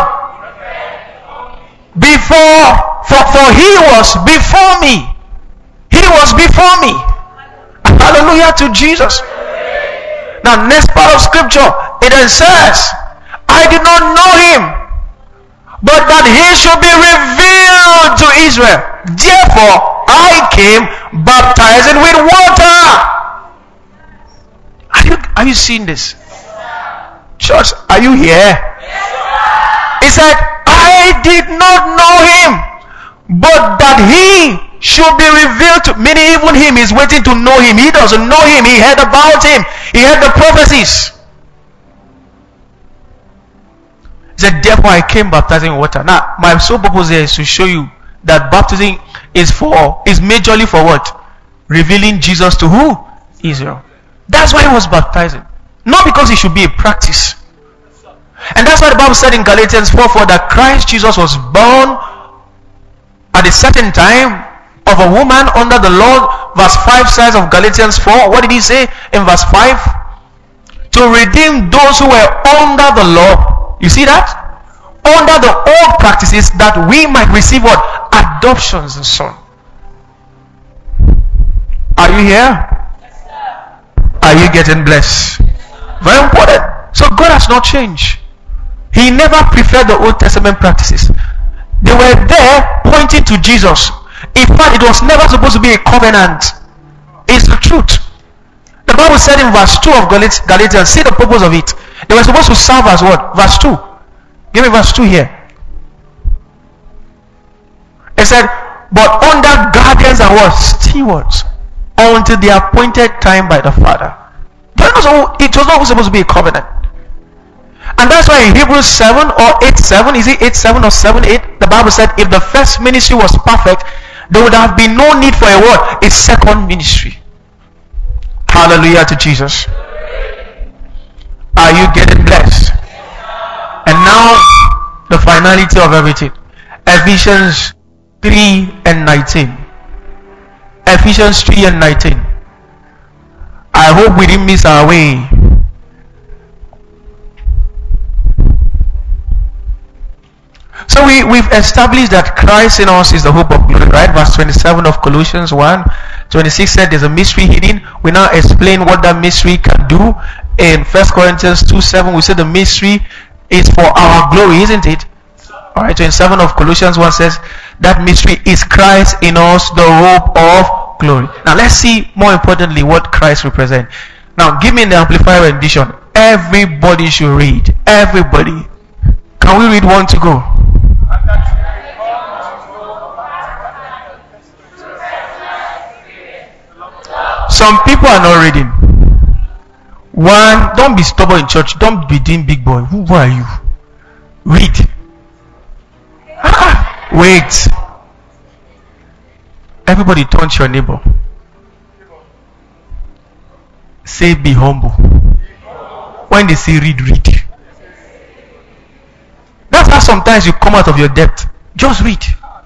Before, for, for he was before me. He was before me. Hallelujah to Jesus. Now, next part of scripture. It then says, I did not know him, but that he should be revealed to Israel. Therefore, I came baptizing with water. Are you, are you seeing this? Church, are you here? He said, I did not know him, but that he should be revealed to, meaning even him is waiting to know him. He doesn't know him. He heard about him. He heard the prophecies. He said, therefore I came baptizing in water. Now, my sole purpose here is to show you that baptism is for, is majorly for what? Revealing Jesus to who? Israel. That's why he was baptizing. Not because it should be a practice. And that's why the Bible said in Galatians four four that Christ Jesus was born at a certain time of a woman under the law. Verse five says of Galatians four, what did he say in verse five? To redeem those who were under the law. You see that? Under the old practices, that we might receive what? Adoptions and son. Are you here? Are you getting blessed? Very important. So God has not changed. He never preferred the Old Testament practices. They were there pointing to Jesus. In fact, it was never supposed to be a covenant. It's the truth. The Bible said in verse two of Galatians, see the purpose of it. They were supposed to serve as what? Verse two. Give me verse two here. It said, but under guardians and what? Stewards. Until the appointed time by the Father. It was not supposed to be a covenant. And that's why in Hebrews seven or eight seven, is it eight seven or seven eight? The Bible said if the first ministry was perfect, there would have been no need for a what? A second ministry. Hallelujah to Jesus. Are you getting blessed? And now the finality of everything. Ephesians three and nineteen. Ephesians three and nineteen. I hope we didn't miss our way. So we, we've established that Christ in us is the hope of glory, right? Verse twenty-seven of Colossians one. twenty-six said there's a mystery hidden. We now explain what that mystery can do. In First Corinthians two seven, we said the mystery is for our glory, isn't it? Alright, twenty-seven of Colossians one says that mystery is Christ in us, the hope of glory. Now let's see more importantly what Christ represents. Now give me the Amplified rendition. Everybody should read. Everybody. Can we read one to go? Some people are not reading. One, don't be stubborn in church. Don't be doing big boy. Who are you? Read. Ah, wait. Everybody turn to your neighbor. Say be humble. When they say read, read. That's how sometimes you come out of your depth. Just read.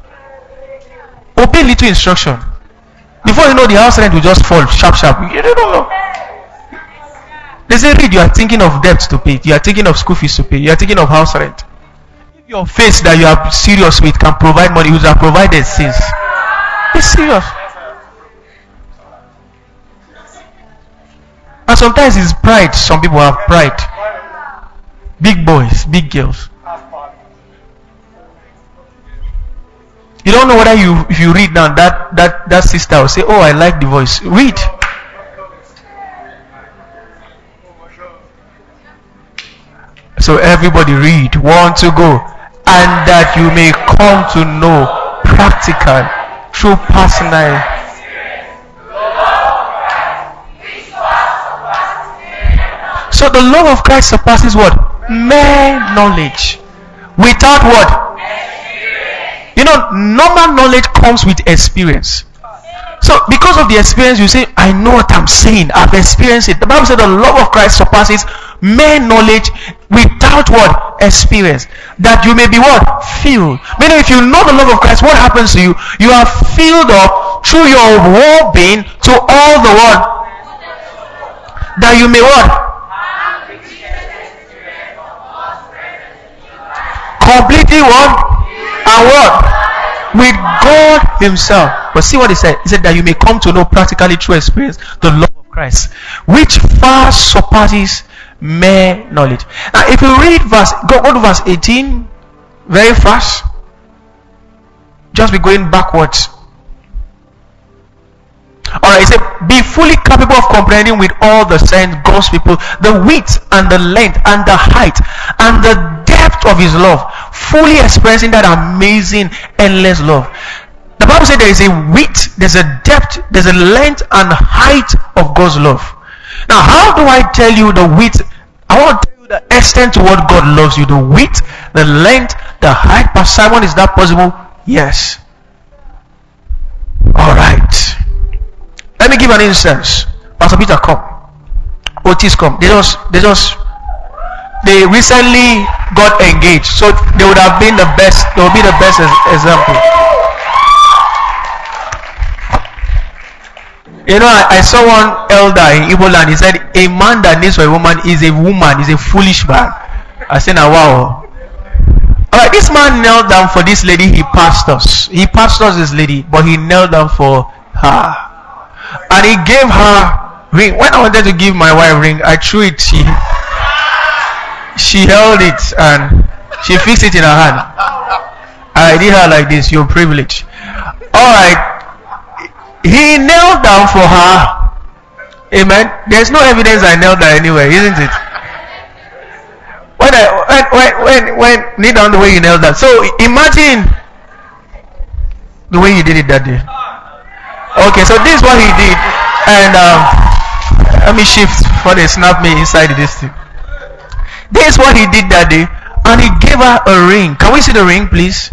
Obey little instruction. Before you know, the house rent will just fall sharp sharp. You don't know. They say read, you are thinking of debts to pay. You are thinking of school fees to pay. You are thinking of house rent. If your face that you are serious with can provide money, you have provided since. Be serious. And sometimes it's pride. Some people have pride. Big boys, big girls. You don't know whether you, if you read now, that that that sister will say, "Oh, I like the voice." Read. So everybody read. One to go. and that you may come to know practical, true personal. So the love of Christ surpasses what? Mere knowledge. Without what? You know, normal knowledge comes with experience. So because of the experience, you say, I know what I'm saying. I've experienced it. The Bible said the love of Christ surpasses mere knowledge without what? Experience. That you may be what? Filled. Meaning if you know the love of Christ, what happens to you? You are filled up through your whole being to all the what? That you may what? Completely what? And what? With God himself. But see what he said. He said that you may come to know practically through experience the love of Christ, which far surpasses mere knowledge. Now if you read verse, go, go to verse eighteen very fast. Just be going backwards. Alright, he said, be fully capable of comprehending with all the saints, God's people, the width and the length and the height and the depth of his love, fully experiencing that amazing, endless love. The Bible says there is a width, there's a depth, there's a length and height of God's love. Now, how do I tell you the width? I want to tell you the extent to what God loves you. The width, the length, the height. Pastor Simon, is that possible? Yes. Alright. Let me give an instance. Pastor Peter, come. Otis, come. They just, they just, they recently got engaged, so they would have been the best. They would be the best example. You know, I, I saw one elder in Igbo land. He said, "A man that needs for a woman is a woman, is a foolish man." I said, "Now, wow." All right, this man knelt down for this lady. He pastors. He pastors this lady, but he knelt down for her. And he gave her ring. When I wanted to give my wife ring, I threw it. She she held it and she fixed it in her hand. I did her like this. You're privileged. Alright. He knelt down for her. Amen. There's no evidence I knelt down anywhere, isn't it? When I when when when, when kneel down the way you knelt down. So imagine the way you did it that day. Okay, so this is what he did, and um, let me shift before they snap me inside this thing. This is what he did that day, and he gave her a ring. Can we see the ring, please?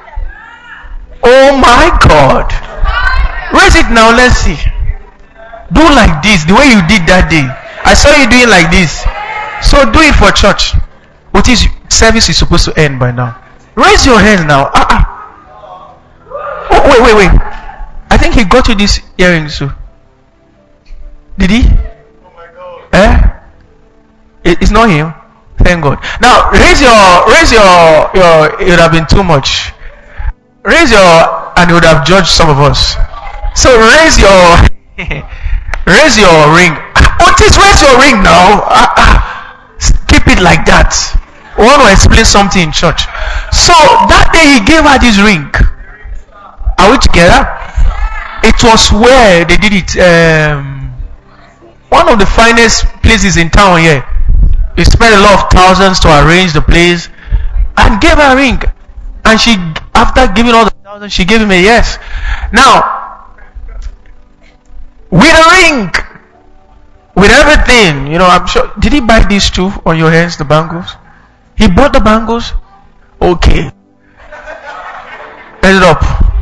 Oh my God! Raise it now. Let's see. Do like this, the way you did that day. I saw you doing like this. So do it for church. What is service is supposed to end by now? Raise your hands now. Uh-uh. Oh, wait, wait, wait. I think he got you this earring too. Did he? Oh my God. Eh? It, it's not him. Thank God. Now raise your raise your your it would have been too much. Raise your and it would have judged some of us. So raise your raise your ring. Otis, raise your ring now. Uh, uh, keep it like that. I want to explain something in church. So that day he gave her this ring. Are we together? It was where they did it. Um, one of the finest places in town here. They spent a lot of thousands to arrange the place and gave her a ring. And she, after giving all the thousands, she gave him a yes. Now, with a ring, with everything, you know, I'm sure. Did he buy these two on your hands, the bangles? He bought the bangles? Okay. Raise it up.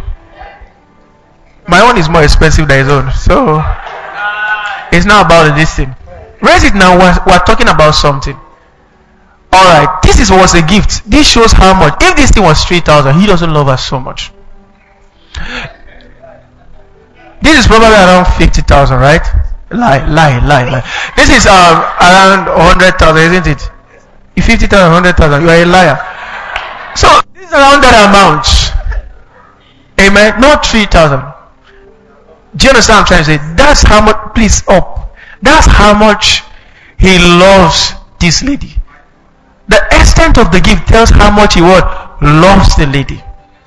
My own is more expensive than his own, so it's not about this thing. Raise it now. We're, we're talking about something. Alright, this is was a gift. This shows how much. If this thing was three thousand, he doesn't love us so much. This is probably around fifty thousand, right? Lie, lie, lie, lie. This is um, around one hundred thousand, isn't it? If fifty thousand, one hundred thousand, you are a liar. So, this is around that amount. Amen? Not three thousand. Do you understand what I'm trying to say? That's how much, please up. That's how much he loves this lady. The extent of the gift tells how much he what loves the lady.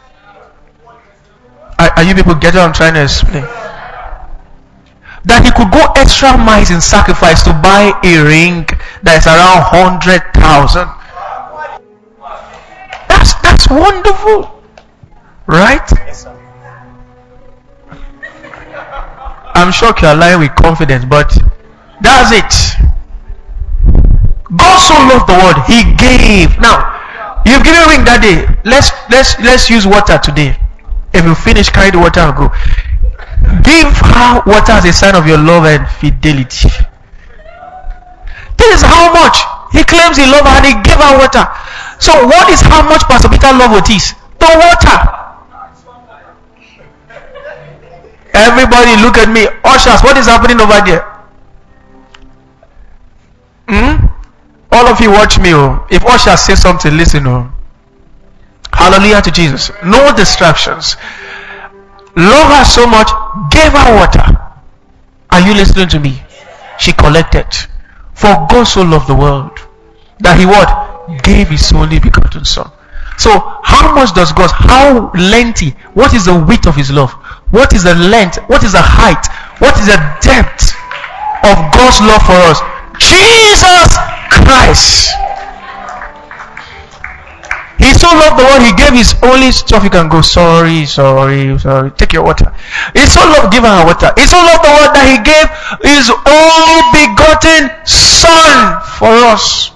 Are, are you people getting what I'm trying to explain? That he could go extra miles in sacrifice to buy a ring that is around one hundred thousand. That's, that's wonderful. Right? I'm sure you are lying with confidence, but that's it. God so loved the world, he gave. Now, you've given a ring that day. Let's let's let's use water today. If you finish, carry the water and go. Give her water as a sign of your love and fidelity. This is how much he claims he loved her and he gave her water. So what is how much Pastor Peter love it is? The water. Everybody look at me. Ushers, what is happening over there? Hmm? All of you watch me. Oh. If ushers say something, listen. Oh. Hallelujah to Jesus. No distractions. Love her so much, gave her water. Are you listening to me? She collected. For God so loved the world that he what? Gave his only begotten son. So how much does God, how lengthy, what is the width of his love? What is the length? What is the height? What is the depth of God's love for us? Jesus Christ. He so loved the world, he gave his only stuff. You can go, sorry, sorry, sorry. Take your water. He so loved giving her water. He so loved the world that he gave his only begotten son for us.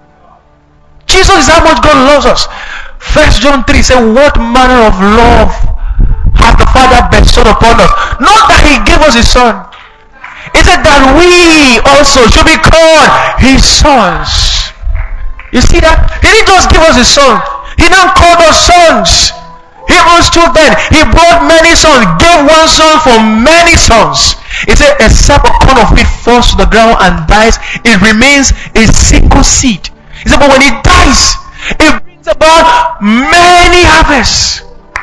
Jesus is how much God loves us. First John three says, what manner of love hath the Father bestowed upon us? Not that he gave us his son. He said that we also should be called his sons. You see that? He didn't just give us his son. He now called us sons. Hebrews two ten. He brought many sons, gave one son for many sons. He said, except a corn of wheat falls to the ground and dies, it remains a single seed. He said, but when it dies, it brings about many harvests.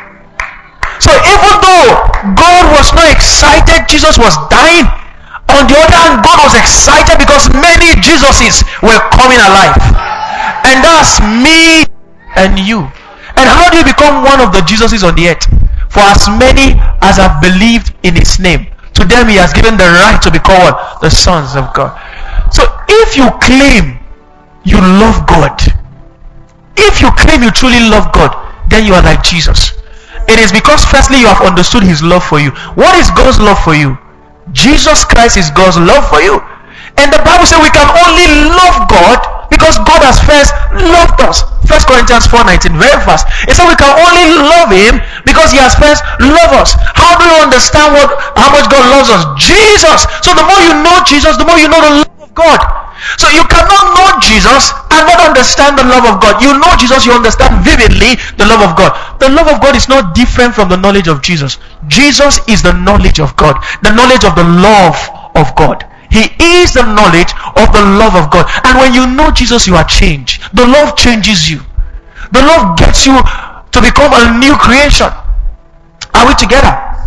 So even though God was not excited, Jesus was dying. On the other hand, God was excited because many Jesuses were coming alive. And that's me and you. And how do you become one of the Jesuses on the earth? For as many as have believed in his name, to them he has given the right to be called the sons of God. So if you claim you love God, if you claim you truly love God, then you are like Jesus. It is because firstly you have understood his love for you. What is God's love for you? Jesus Christ is God's love for you. And the Bible says we can only love God because God has first loved us. First Corinthians four nineteen, very fast. It says we can only love him because he has first loved us. How do you understand what how much God loves us? Jesus. So the more you know Jesus, the more you know the love of God. So you cannot know Jesus and not understand the love of God. You know Jesus, you understand vividly the love of God. The love of God is not different from the knowledge of Jesus. Jesus is the knowledge of God, the knowledge of the love of God. He is the knowledge of the love of God. And when you know Jesus, you are changed. The love changes you. The love gets you to become a new creation. Are we together?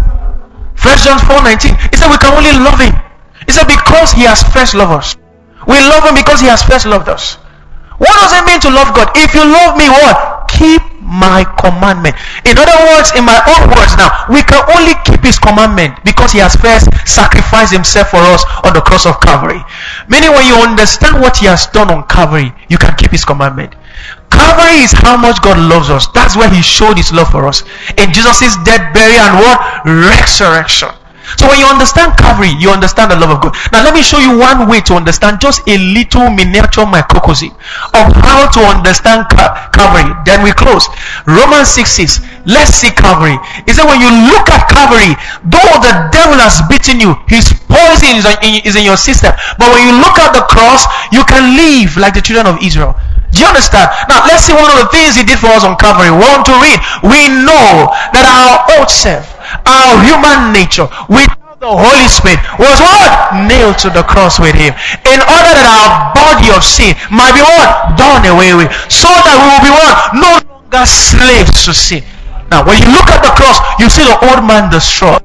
First John four nineteen. He said we can only love him. He said because he has first loved us. We love him because he has first loved us. What does it mean to love God? If you love me, what? Keep my commandment. In other words, in my own words now, we can only keep his commandment because he has first sacrificed himself for us on the cross of Calvary. Meaning when you understand what he has done on Calvary, you can keep his commandment. Calvary is how much God loves us. That's where he showed his love for us. In Jesus' death, burial, and what? Resurrection. So when you understand Calvary, you understand the love of God. Now let me show you one way to understand, just a little miniature microcosm of how to understand Calvary. Then we close. Romans six six. Let's see Calvary. He said when you look at Calvary, though the devil has beaten you, his poison is in your system. But when you look at the cross, you can live like the children of Israel. Do you understand? Now let's see one of the things he did for us on Calvary. We want to read. We know that our old self, our human nature, without the Holy Spirit, was what? Nailed to the cross with him, in order that our body of sin might be what? Done away with, so that we will be what? No longer slaves to sin. Now when you look at the cross, you see the old man destroyed,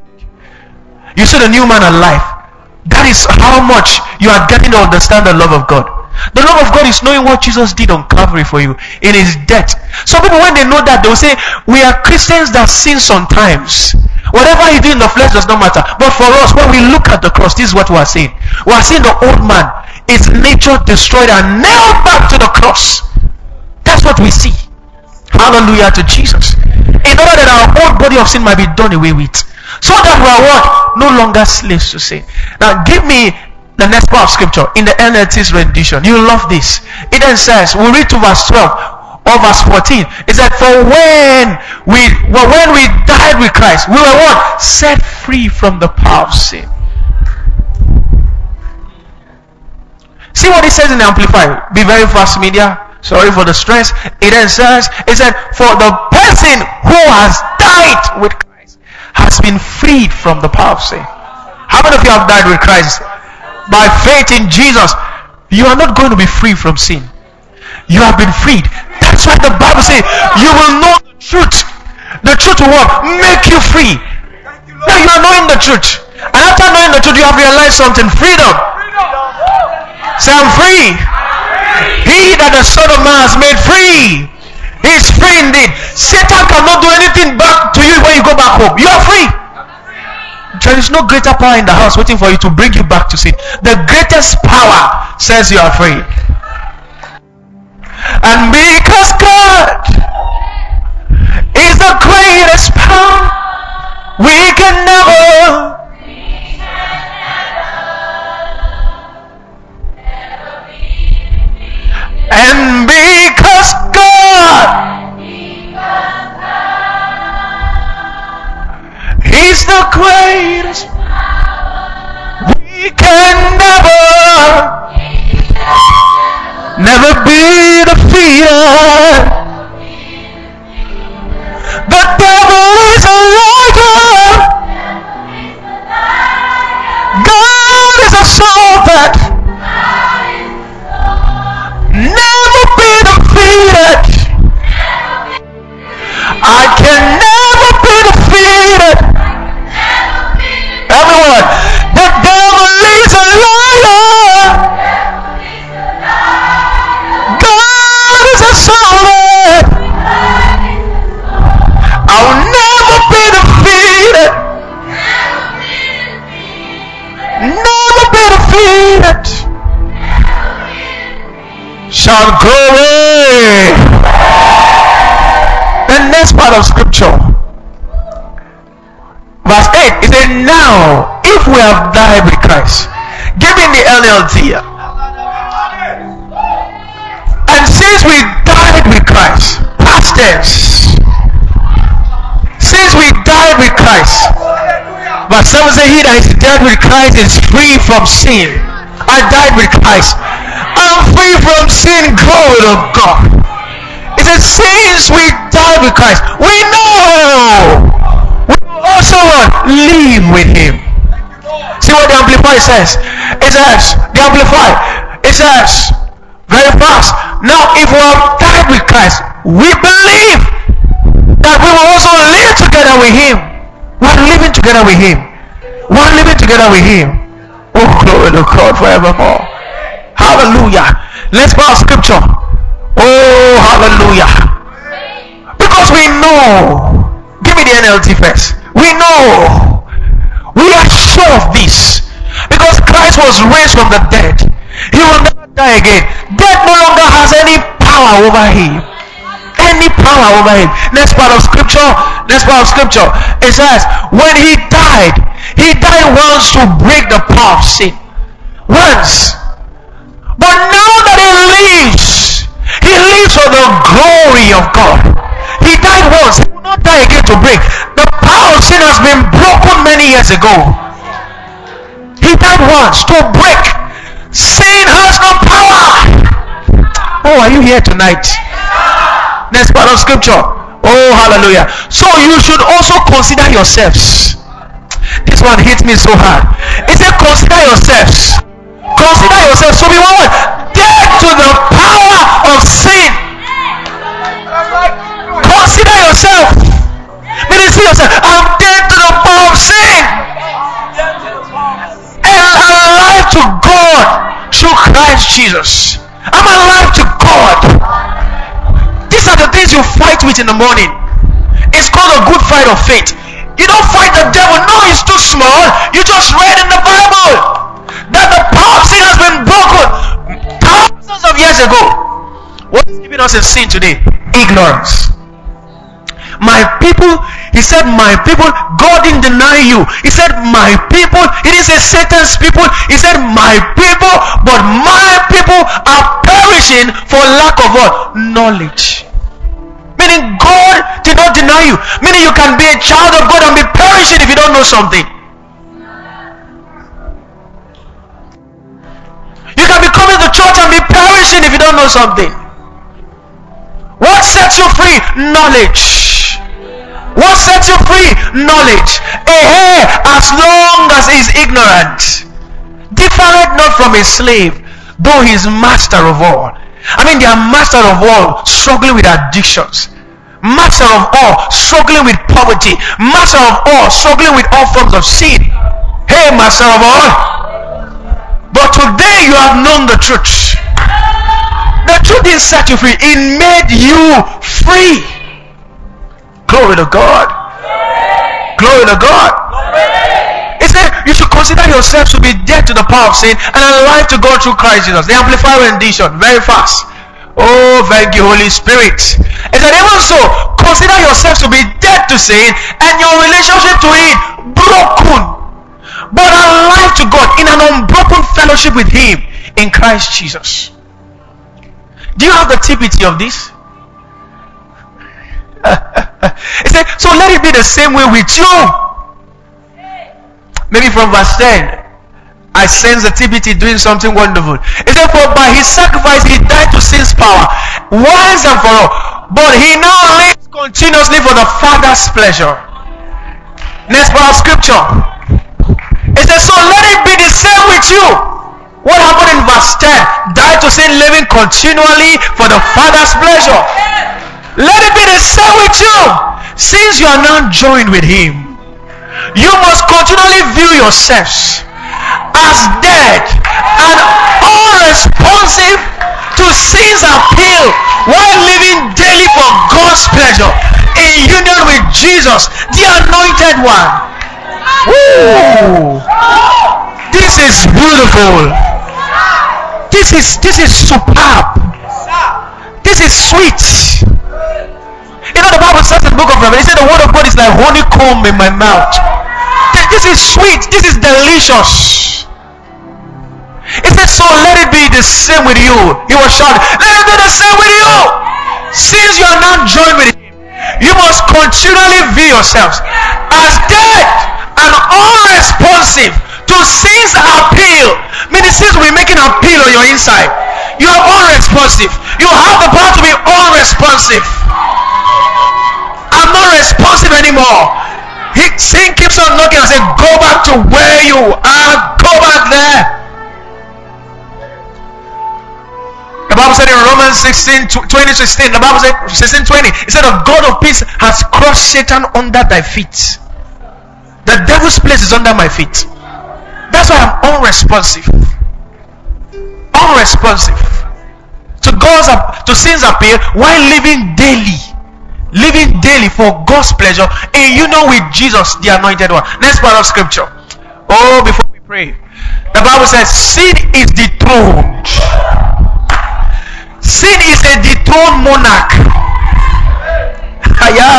you see the new man alive. That is how much you are getting to understand the love of God. The love of God is knowing what Jesus did on Calvary for you in his death. Some people, when they know that, they will say, we are Christians that sin sometimes. Whatever he did in the flesh does not matter. But for us, when we look at the cross, this is what we are saying. We are seeing the old man, his nature destroyed and nailed back to the cross. That's what we see. hallelujah to Jesus. In order that our own body of sin might be done away with. So that we are what? No longer slaves to sin. Now give me the next part of scripture in the N L T's rendition. You love this. It then says, we'll read to verse twelve or verse fourteen. It said, for when we well, when we died with Christ, we were what? Set free from the power of sin. See what it says in the Amplified. Be very fast, media. Sorry for the stress. It then says, it said, for the person who has died with Christ has been freed from the power of sin. How many of you have died with Christ? By faith in Jesus, you are not going to be free from sin. You have been freed. That's why the Bible says you will know the truth. The truth will what? Make you free. Now you are knowing the truth. And after knowing the truth, you have realized something. Freedom. Say, I'm free. He that the Son of Man has made free is free indeed. Satan cannot do anything back to you when you go back home. You are free. There is no greater power in the house waiting for you to bring you back to sin. The greatest power says you are free. And because God is the greatest power, we can never and because God is the greatest, we can never, never be defeated. The devil is a liar. God is a servant. Never be defeated. I can never be defeated. Everyone, the devil is a liar. God is a servant. I'll never be defeated. Never be defeated. Shout glory. The next part of scripture, verse eight, it says, now if we have died with Christ, give me the N L T, and since we died with Christ, past tense, since we died with Christ, verse seven says, he that is dead with Christ is free from sin. I died with Christ, I'm free from sin. Glory to God. It says, since we died with Christ, we know we will also live with him. See what the Amplified says? It says, the Amplified, it says, very fast, now if we have died with Christ, we believe that we will also live together with him. We're living together with him. We're living together with him. Oh, glory to God forevermore. Hallelujah. Let's go to scripture. Oh, hallelujah. Because we know. Give me the N L T first. We know. We are sure of this. Because Christ was raised from the dead. He will never die again. Death no longer has any power over him. Any power over him. Next part of scripture. Next part of scripture. It says, when he died, he died once to break the power of sin. Once. But now that he lives, he lives for the glory of God. He died once, he will not die again to break. The power of sin has been broken many years ago. He died once to break. Sin has no power. Oh, are you here tonight? Next part of scripture. Oh, hallelujah. So you should also consider yourselves. This one hits me so hard. It said consider yourselves. Consider yourself to be what? Dead to the power of sin. Consider yourself. Meaning see yourself. I'm dead to the power of sin. And alive to God through Christ Jesus. I'm alive to God. These are the things you fight with in the morning. It's called a good fight of faith. You don't fight the devil. No, he's too small. You just read in the Bible that the power of sin has been broken thousands of years ago. What is keeping us in sin today? Ignorance. My people, he said, my people, God didn't deny you. He said, my people, he didn't say Satan's people. He said, my people, but my people are perishing for lack of what? Knowledge. Meaning God did not deny you. Meaning you can be a child of God and be perishing if you don't know something. You can be coming to church and be perishing if you don't know something. What sets you free? Knowledge. What sets you free? Knowledge. A hair, as long as he is ignorant, different not from a slave, though he is master of all. I mean, they are master of all, struggling with addictions. Master of all, struggling with poverty. Master of all, struggling with all forms of sin. Hey, master of all. But today you have known the truth. The truth didn't set you free. It made you free. Glory to God. Glory to God. It said you should consider yourselves to be dead to the power of sin and alive to God through Christ Jesus. The Amplified rendition, very fast. Oh, thank you, Holy Spirit. It said even so, consider yourselves to be dead to sin and your relationship to it broken, but alive to God in an unbroken fellowship with Him in Christ Jesus. Do you have the T P T of this? It said, so let it be the same way with you. Maybe from verse ten, I sense the T P T doing something wonderful. It said, for by his sacrifice he died to sin's power once and for all, but he now lives continuously for the Father's pleasure. Next part of scripture. It says, so let it be the same with you. What happened in verse ten? Died to sin, living continually for the Father's pleasure. Let it be the same with you. Since you are now joined with Him, you must continually view yourselves as dead and unresponsive to sin's appeal while living daily for God's pleasure in union with Jesus, the Anointed One. Woo! This is beautiful. This is this is superb. This is sweet. You know the Bible says in the book of Revelation, it said the word of God is like honeycomb in my mouth. This is sweet. This is delicious. It said, so let it be the same with you. He was shouting, let it be the same with you. Since you are not joined with Him, you must continually view yourselves as dead and unresponsive to sin's appeal. Meaning since we're making an appeal on your inside, you are unresponsive. You have the power to be unresponsive. I'm not responsive anymore. He, sin keeps on knocking and saying, go back to where you are. Go back there. The Bible said in Romans sixteen, twenty, sixteen, the Bible said sixteen, twenty, it said, the God of peace has crushed Satan under thy feet. The devil's place is under my feet. That's why I'm unresponsive. Unresponsive to God's to sin's appeal while living daily. Living daily for God's pleasure in union with Jesus, the Anointed One. Next part of scripture. Oh, before we pray, the Bible says sin is dethroned. Sin is a dethroned monarch. Woo!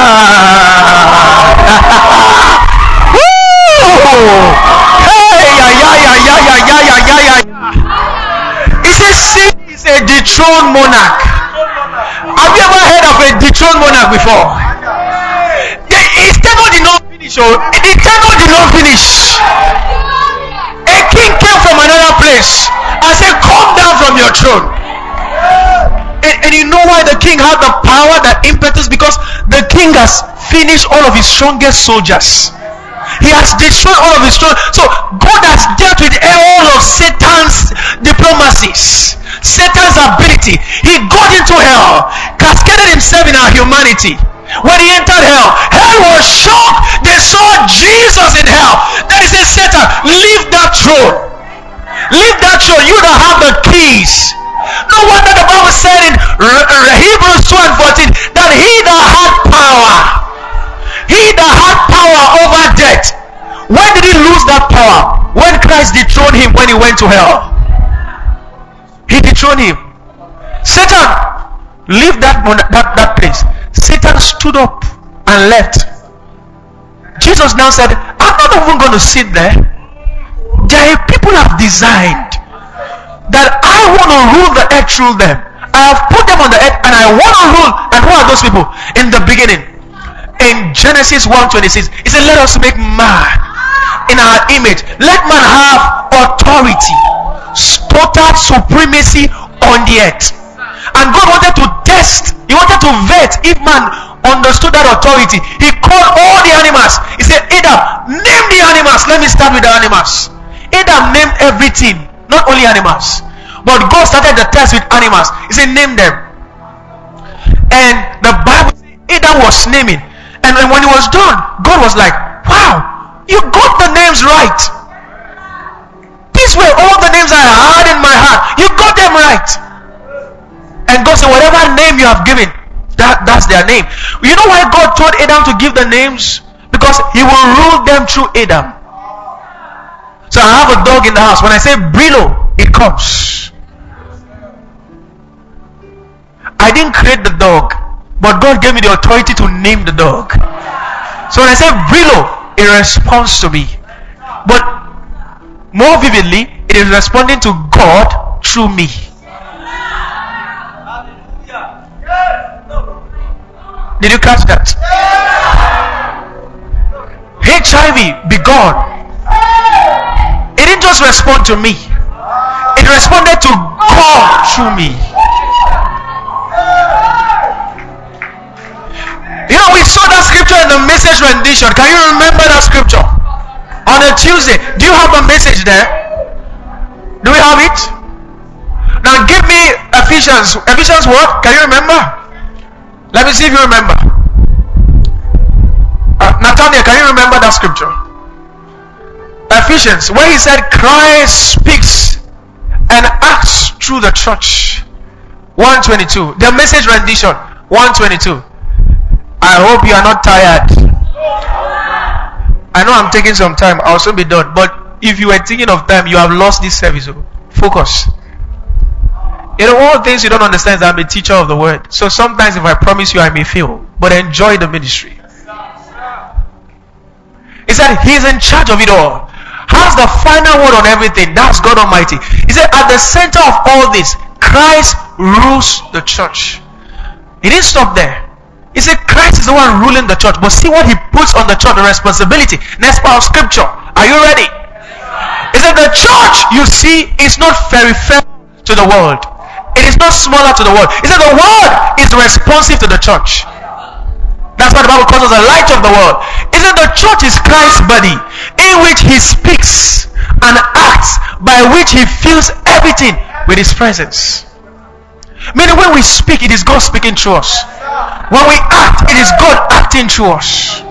Hey, yeah, yeah, yeah, yeah, yeah, yeah, yeah, yeah. It says sin is a dethroned monarch. Have you ever heard of a dethroned monarch before? The, his tenure did not finish. Oh, the tenure did not finish. A king came from another place and said, come down from your throne. And, and you know why the king had the power, that impetus? Because the king has finished all of his strongest soldiers. He has destroyed all of his strong. So God has dealt with all of Satan's diplomacies, Satan's ability. He got into hell, cascaded himself in our humanity. When he entered hell, hell was shocked. They saw Jesus in hell. Then he said, Satan, leave that throne. Leave that throne. You that have the keys. No wonder the Bible said in Hebrews two and fourteen that he that had power, he that had power over death. When did he lose that power? When Christ dethroned him when he went to hell. He dethroned him. Satan, leave that, that, that place. Satan stood up and and left. Jesus now said, I'm not even going to sit there. There are people I've designed that I want to rule the earth through them. I have put them on the earth and I want to rule. And who are those people? In the beginning, in Genesis one twenty-six, he said, let us make man in our image. Let man have authority, total supremacy on the earth. And God wanted to test, he wanted to vet if man understood that authority. He called all the animals. He said, Adam, name the animals. Let me start with the animals. Adam named everything, not only animals. But God started the test with animals. He said, name them. And the Bible says Adam was naming. And when it was done, God was like, wow, you got the names right. These were all the names I had in my heart. You got them right. And God said, whatever name you have given, that, that's their name. You know why God told Adam to give the names? Because he will rule them through Adam. So I have a dog in the house. When I say Brillo, it comes. I didn't create the dog, but God gave me the authority to name the dog. So when I say Brillo, it responds to me. But more vividly, it is responding to God through me. Did you catch that? H I V, be gone. It didn't just respond to me. It responded to God through me. You know, we saw that scripture in the message rendition. Can you remember that scripture? On a Tuesday. Do you have a message there? Do we have it? Now give me Ephesians. Ephesians what? Can you remember? Let me see if you remember. Uh, Nathaniel, can you remember that scripture? Ephesians, where he said Christ speaks and acts through the church. one twenty-two. The message rendition. one twenty-two. I hope you are not tired. I know I'm taking some time. I'll soon be done. But if you were thinking of time, you have lost this service. Focus. You know, all things you don't understand is I'm a teacher of the word. So sometimes if I promise you, I may fail. But enjoy the ministry. He said he's in charge of it all. Has the final word on everything. That's God Almighty. He said at the center of all this, Christ rules the church. He didn't stop there. He said Christ is the one ruling the church. But see what he puts on the church, the responsibility. Next part of scripture. Are you ready? He said the church, you see, is not peripheral to the world. It is not smaller to the world. He said the world is responsive to the church. That's why the Bible calls us the light of the world. He said the church is Christ's body, in which he speaks and acts, by which he fills everything with his presence. Meaning when we speak, it is God speaking through us. When we act, it is God acting through us.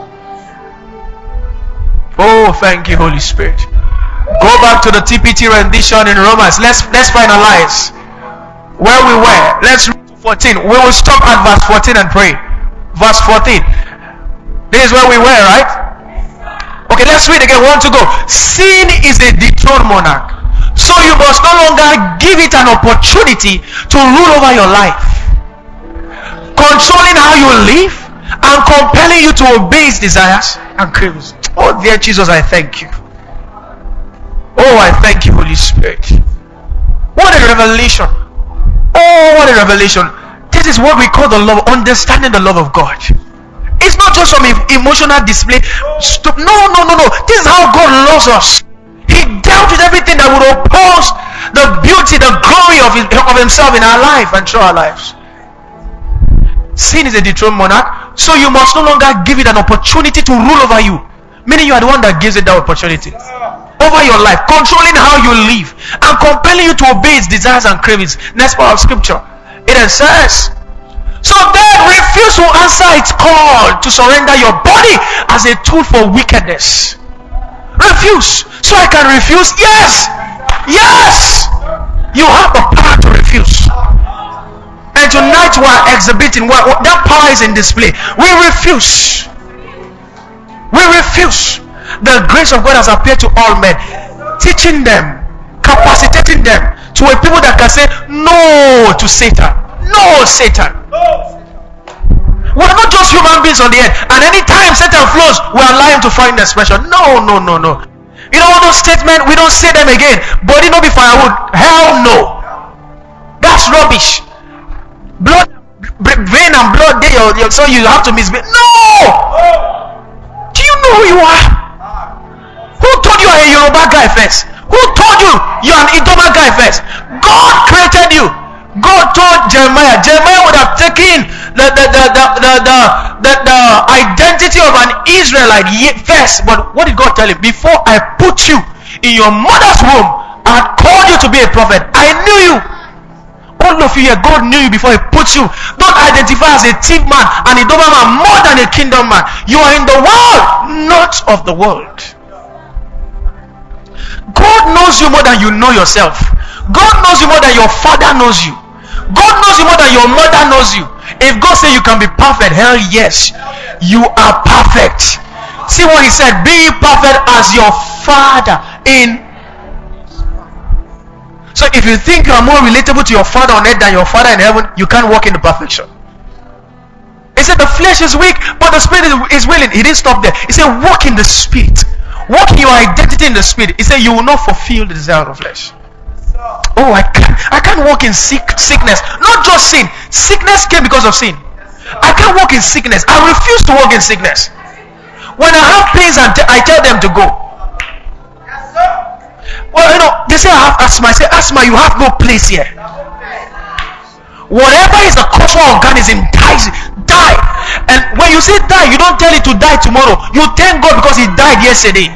Oh, thank you, Holy Spirit. Go back to the T P T rendition in Romans. Let's let's finalize where we were. Let's read fourteen. We will stop at verse fourteen and pray. Verse fourteen. This is where we were, right? Okay, let's read again. One to go. Sin is a dethroned monarch. So you must no longer give it an opportunity to rule over your life, controlling how you live and compelling you to obey its desires and cravings. Oh, dear Jesus, I thank you. Oh, I thank you, Holy Spirit. What a revelation. Oh, what a revelation. This is what we call the love, understanding the love of God. It's not just some emotional display. No, no, no, no. This is how God loves us. He dealt with everything that would oppose the beauty, the glory of, his, of himself in our life and through our lives. Sin is a dethroned monarch, so you must no longer give it an opportunity to rule over you. Meaning you are the one that gives it that opportunity over your life, controlling how you live and compelling you to obey its desires and cravings. Next part of scripture. It says, so then refuse to answer its call to surrender your body as a tool for wickedness. Refuse. So I can refuse? Yes. Yes. You have the power to refuse. And tonight we are exhibiting what, what that power is in display. We refuse. We refuse. The grace of God has appeared to all men, teaching them, capacitating them to a people that can say no to Satan. No, Satan. We're not just human human beings on the earth, and anytime Satan flows, we are lying to find expression. No, no, no, no. You know all those statements, we don't say them again. Body no be firewood. Hell no. That's rubbish. Blood, vein and blood there, so you have to misbehave. No. Do you know who you are? Who told you are a Yoruba guy first? Who told you you are an Idoma guy first? God created you. God told Jeremiah. Jeremiah would have taken the the the the the, the, the, the identity of an Israelite first. But what did God tell him? Before I put you in your mother's womb, I had called you to be a prophet. I knew you. All of you here, God knew you before He put you. Don't identify as a thief man and a Idoma man more than a kingdom man. You are in the world, not of the world. God knows you more than you know yourself. God knows you more than your father knows you. God knows you more than your mother knows you. If God says you can be perfect, hell yes, you are perfect. See what He said, be perfect as your Father in. So if you think you are more relatable to your Father on earth than your Father in heaven, you can't walk in the perfection. He said the flesh is weak, but the spirit is willing. He didn't stop there. He said walk in the spirit. Walk in your identity in the spirit. He said you will not fulfill the desire of the flesh. Oh, I can't, I can't walk in sick, sickness. Not just sin. Sickness came because of sin. I can't walk in sickness. I refuse to walk in sickness. When I have pains, and t- I tell them to go. Well, you know, they say I have asthma. I say, asthma, you have no place here. Whatever is the cultural organism dies, die. And when you say die, you don't tell it to die tomorrow. You thank God because it died yesterday.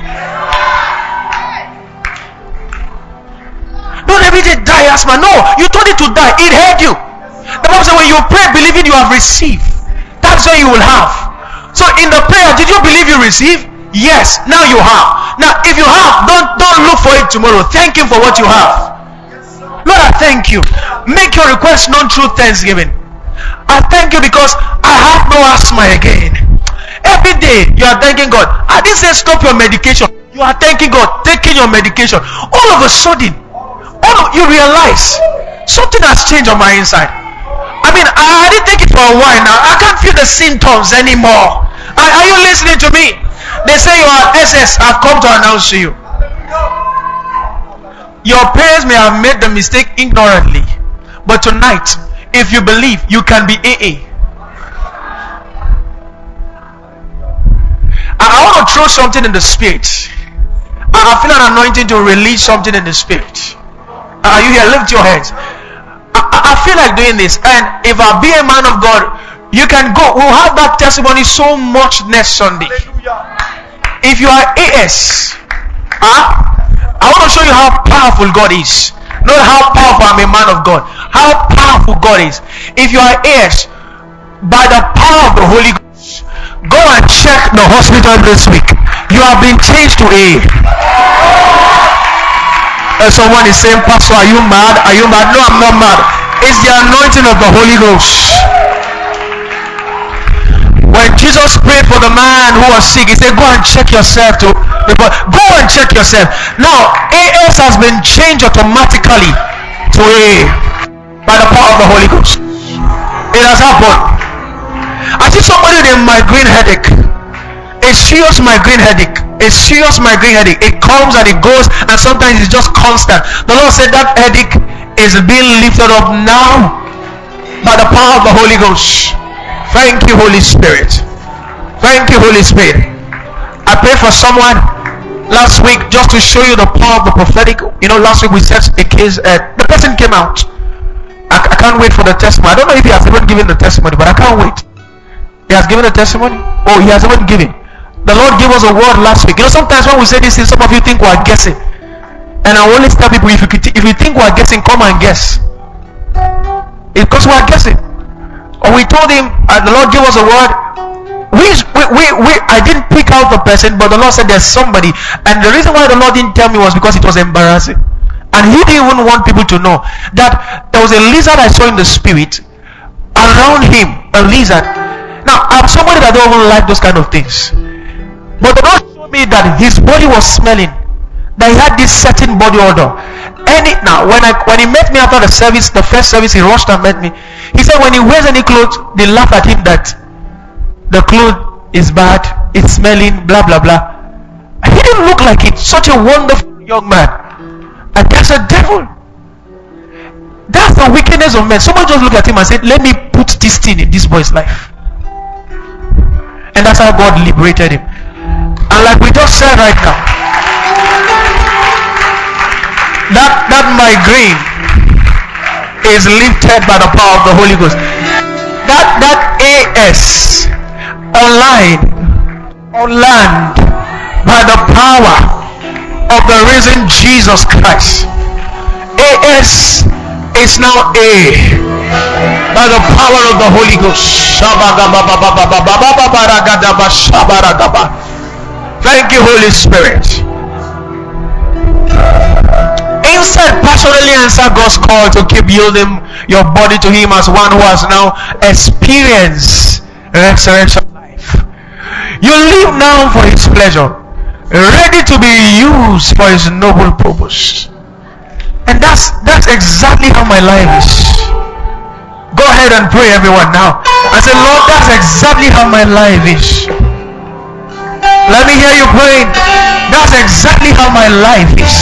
Don't every day die asthma. No, you told it to die. It heard you. The Bible says when you pray, believing you have received, that's what you will have. So in the prayer, did you believe you received? Yes. Now you have. Now if you have, don't don't look for it tomorrow. Thank Him for what you have. Lord, I thank you. Make your request known through thanksgiving. I thank you because I have no asthma again. Every day you are thanking God. I didn't say stop your medication. You are thanking God, taking your medication. All of a sudden, all of you realize something has changed on my inside. I mean, I, I didn't take it for a while now. I can't feel the symptoms anymore. Are, are you listening to me? They say you are S S. I've come to announce to you. Your parents may have made the mistake ignorantly, but tonight, if you believe, you can be A A. I, I want to throw something in the spirit. I, I feel an anointing to release something in the spirit. Are you here? Lift your hands. I, I, I feel like doing this, and if I be a man of God, you can go. We'll have that testimony so much next Sunday. If you are A S, huh? I want to show you how powerful God is. Not how powerful I'm a man of God. How powerful God is. If you are A S, by the power of the Holy Ghost, go and check the hospital this week. You have been changed to A. And someone is saying, Pastor, are you mad? Are you mad? No, I'm not mad. It's the anointing of the Holy Ghost. When Jesus prayed for the man who was sick, He said, go and check yourself to go and check yourself. Now A S has been changed automatically to A by the power of the Holy Ghost. It has happened. I see somebody with a migraine headache, a serious migraine headache, a serious migraine headache. It comes and it goes, and sometimes it's just constant. The Lord said that headache is being lifted up now by the power of the Holy Ghost. Thank you, Holy Spirit. Thank you, Holy Spirit. I prayed for someone last week just to show you the power of the prophetic. You know, last week we set a case. Uh, the person came out. I, I can't wait for the testimony. I don't know if he has even given the testimony, but I can't wait. He has given the testimony. Oh, he has even given. The Lord gave us a word last week. You know, sometimes when we say this, some of you think we are guessing. And I always tell people, if you if you think we are guessing, come and guess. It's because we are guessing. Or we told him, uh, the Lord gave us a word. We, we, we, we, I didn't pick out the person, but the Lord said there's somebody. And the reason why the Lord didn't tell me was because it was embarrassing. And He didn't even want people to know that there was a lizard I saw in the spirit around him. A lizard. Now, I'm somebody that don't even like those kind of things. But the Lord showed me that his body was smelling. That he had this certain body odor. Any now when I when he met me after the service, the first service, he rushed and met me. He said when he wears any clothes, they laugh at him that the cloth is bad, it's smelling, blah blah blah. He didn't look like it. Such a wonderful young man. And there's a devil. That's the wickedness of men. Someone just looked at him and said, let me put this thing in this boy's life. And that's how God liberated him. And like we just said right now, that that migraine is lifted by the power of the Holy Ghost. That that A S online, on land, by the power of the risen Jesus Christ. A S is now A, by the power of the Holy Ghost. Thank you, Holy Spirit. Instead, passionately answer God's call to keep yielding your body to Him as one who has now experienced resurrection life. You live now for His pleasure, ready to be used for His noble purpose. And that's that's exactly how my life is. Go ahead and pray, everyone, now. I say, Lord, that's exactly how my life is. Let me hear you praying. That's exactly how my life is.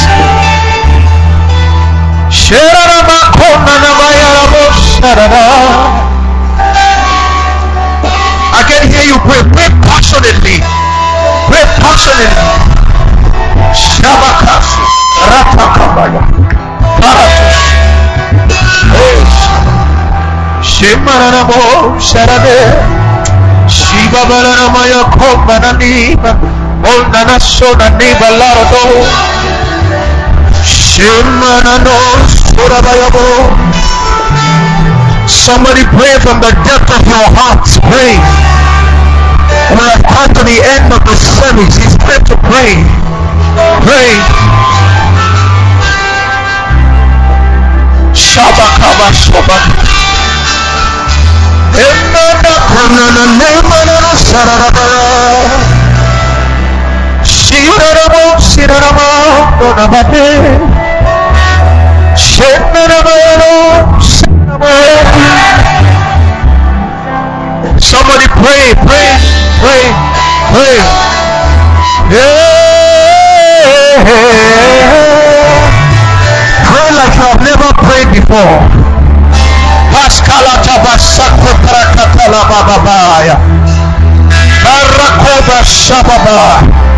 I can hear you pray. Pray passionately. Pray passionately. Shabakasu Ratakabaya Paratus Shimaranamo Sharade Shiba Baranamaya Komananiba Onana Sona Neba Larado Shimanano Surabayabo. Somebody pray from the depth of your heart. Pray. We have come to the end of the service. It's time to pray. Pray. Shabakaba Shabak. Emana Kanana Nemana Sarabara. Shiramo Siramo Donabate. Shenanamo Siramo. Somebody pray, pray, pray, pray. Yeah. Pray like you have never prayed before. Paskala tabasako parakatala bababaya. Barakoba shababa.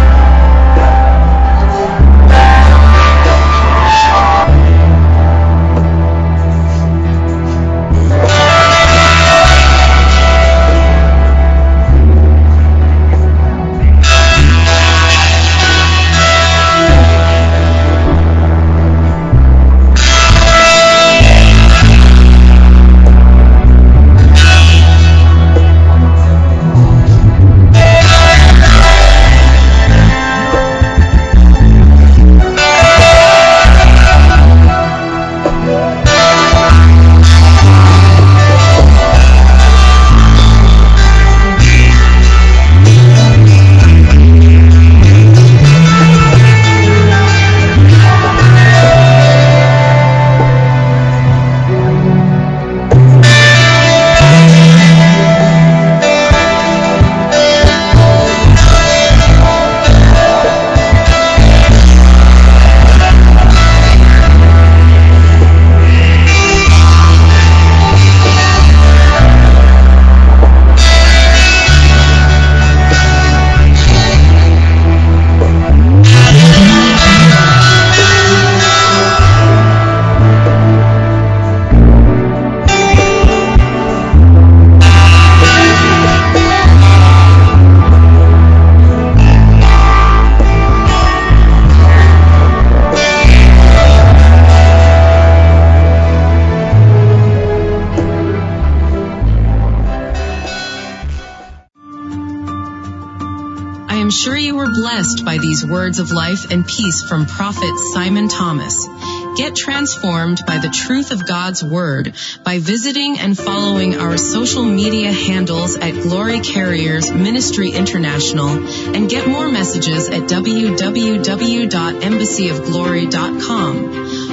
By these words of life and peace from Prophet Simon Thomas. Get transformed by the truth of God's Word by visiting and following our social media handles at Glory Carriers Ministry International, and get more messages at w w w dot embassy of glory dot com.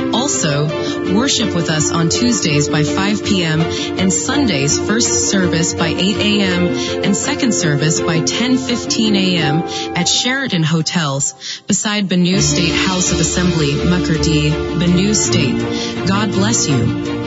Also, worship with us on Tuesdays by five p.m. and Sundays first service by eight a.m. and second service by ten fifteen a.m. at Sheraton Hotels beside Benue State House of Assembly, Makurdi, Benue State. God bless you.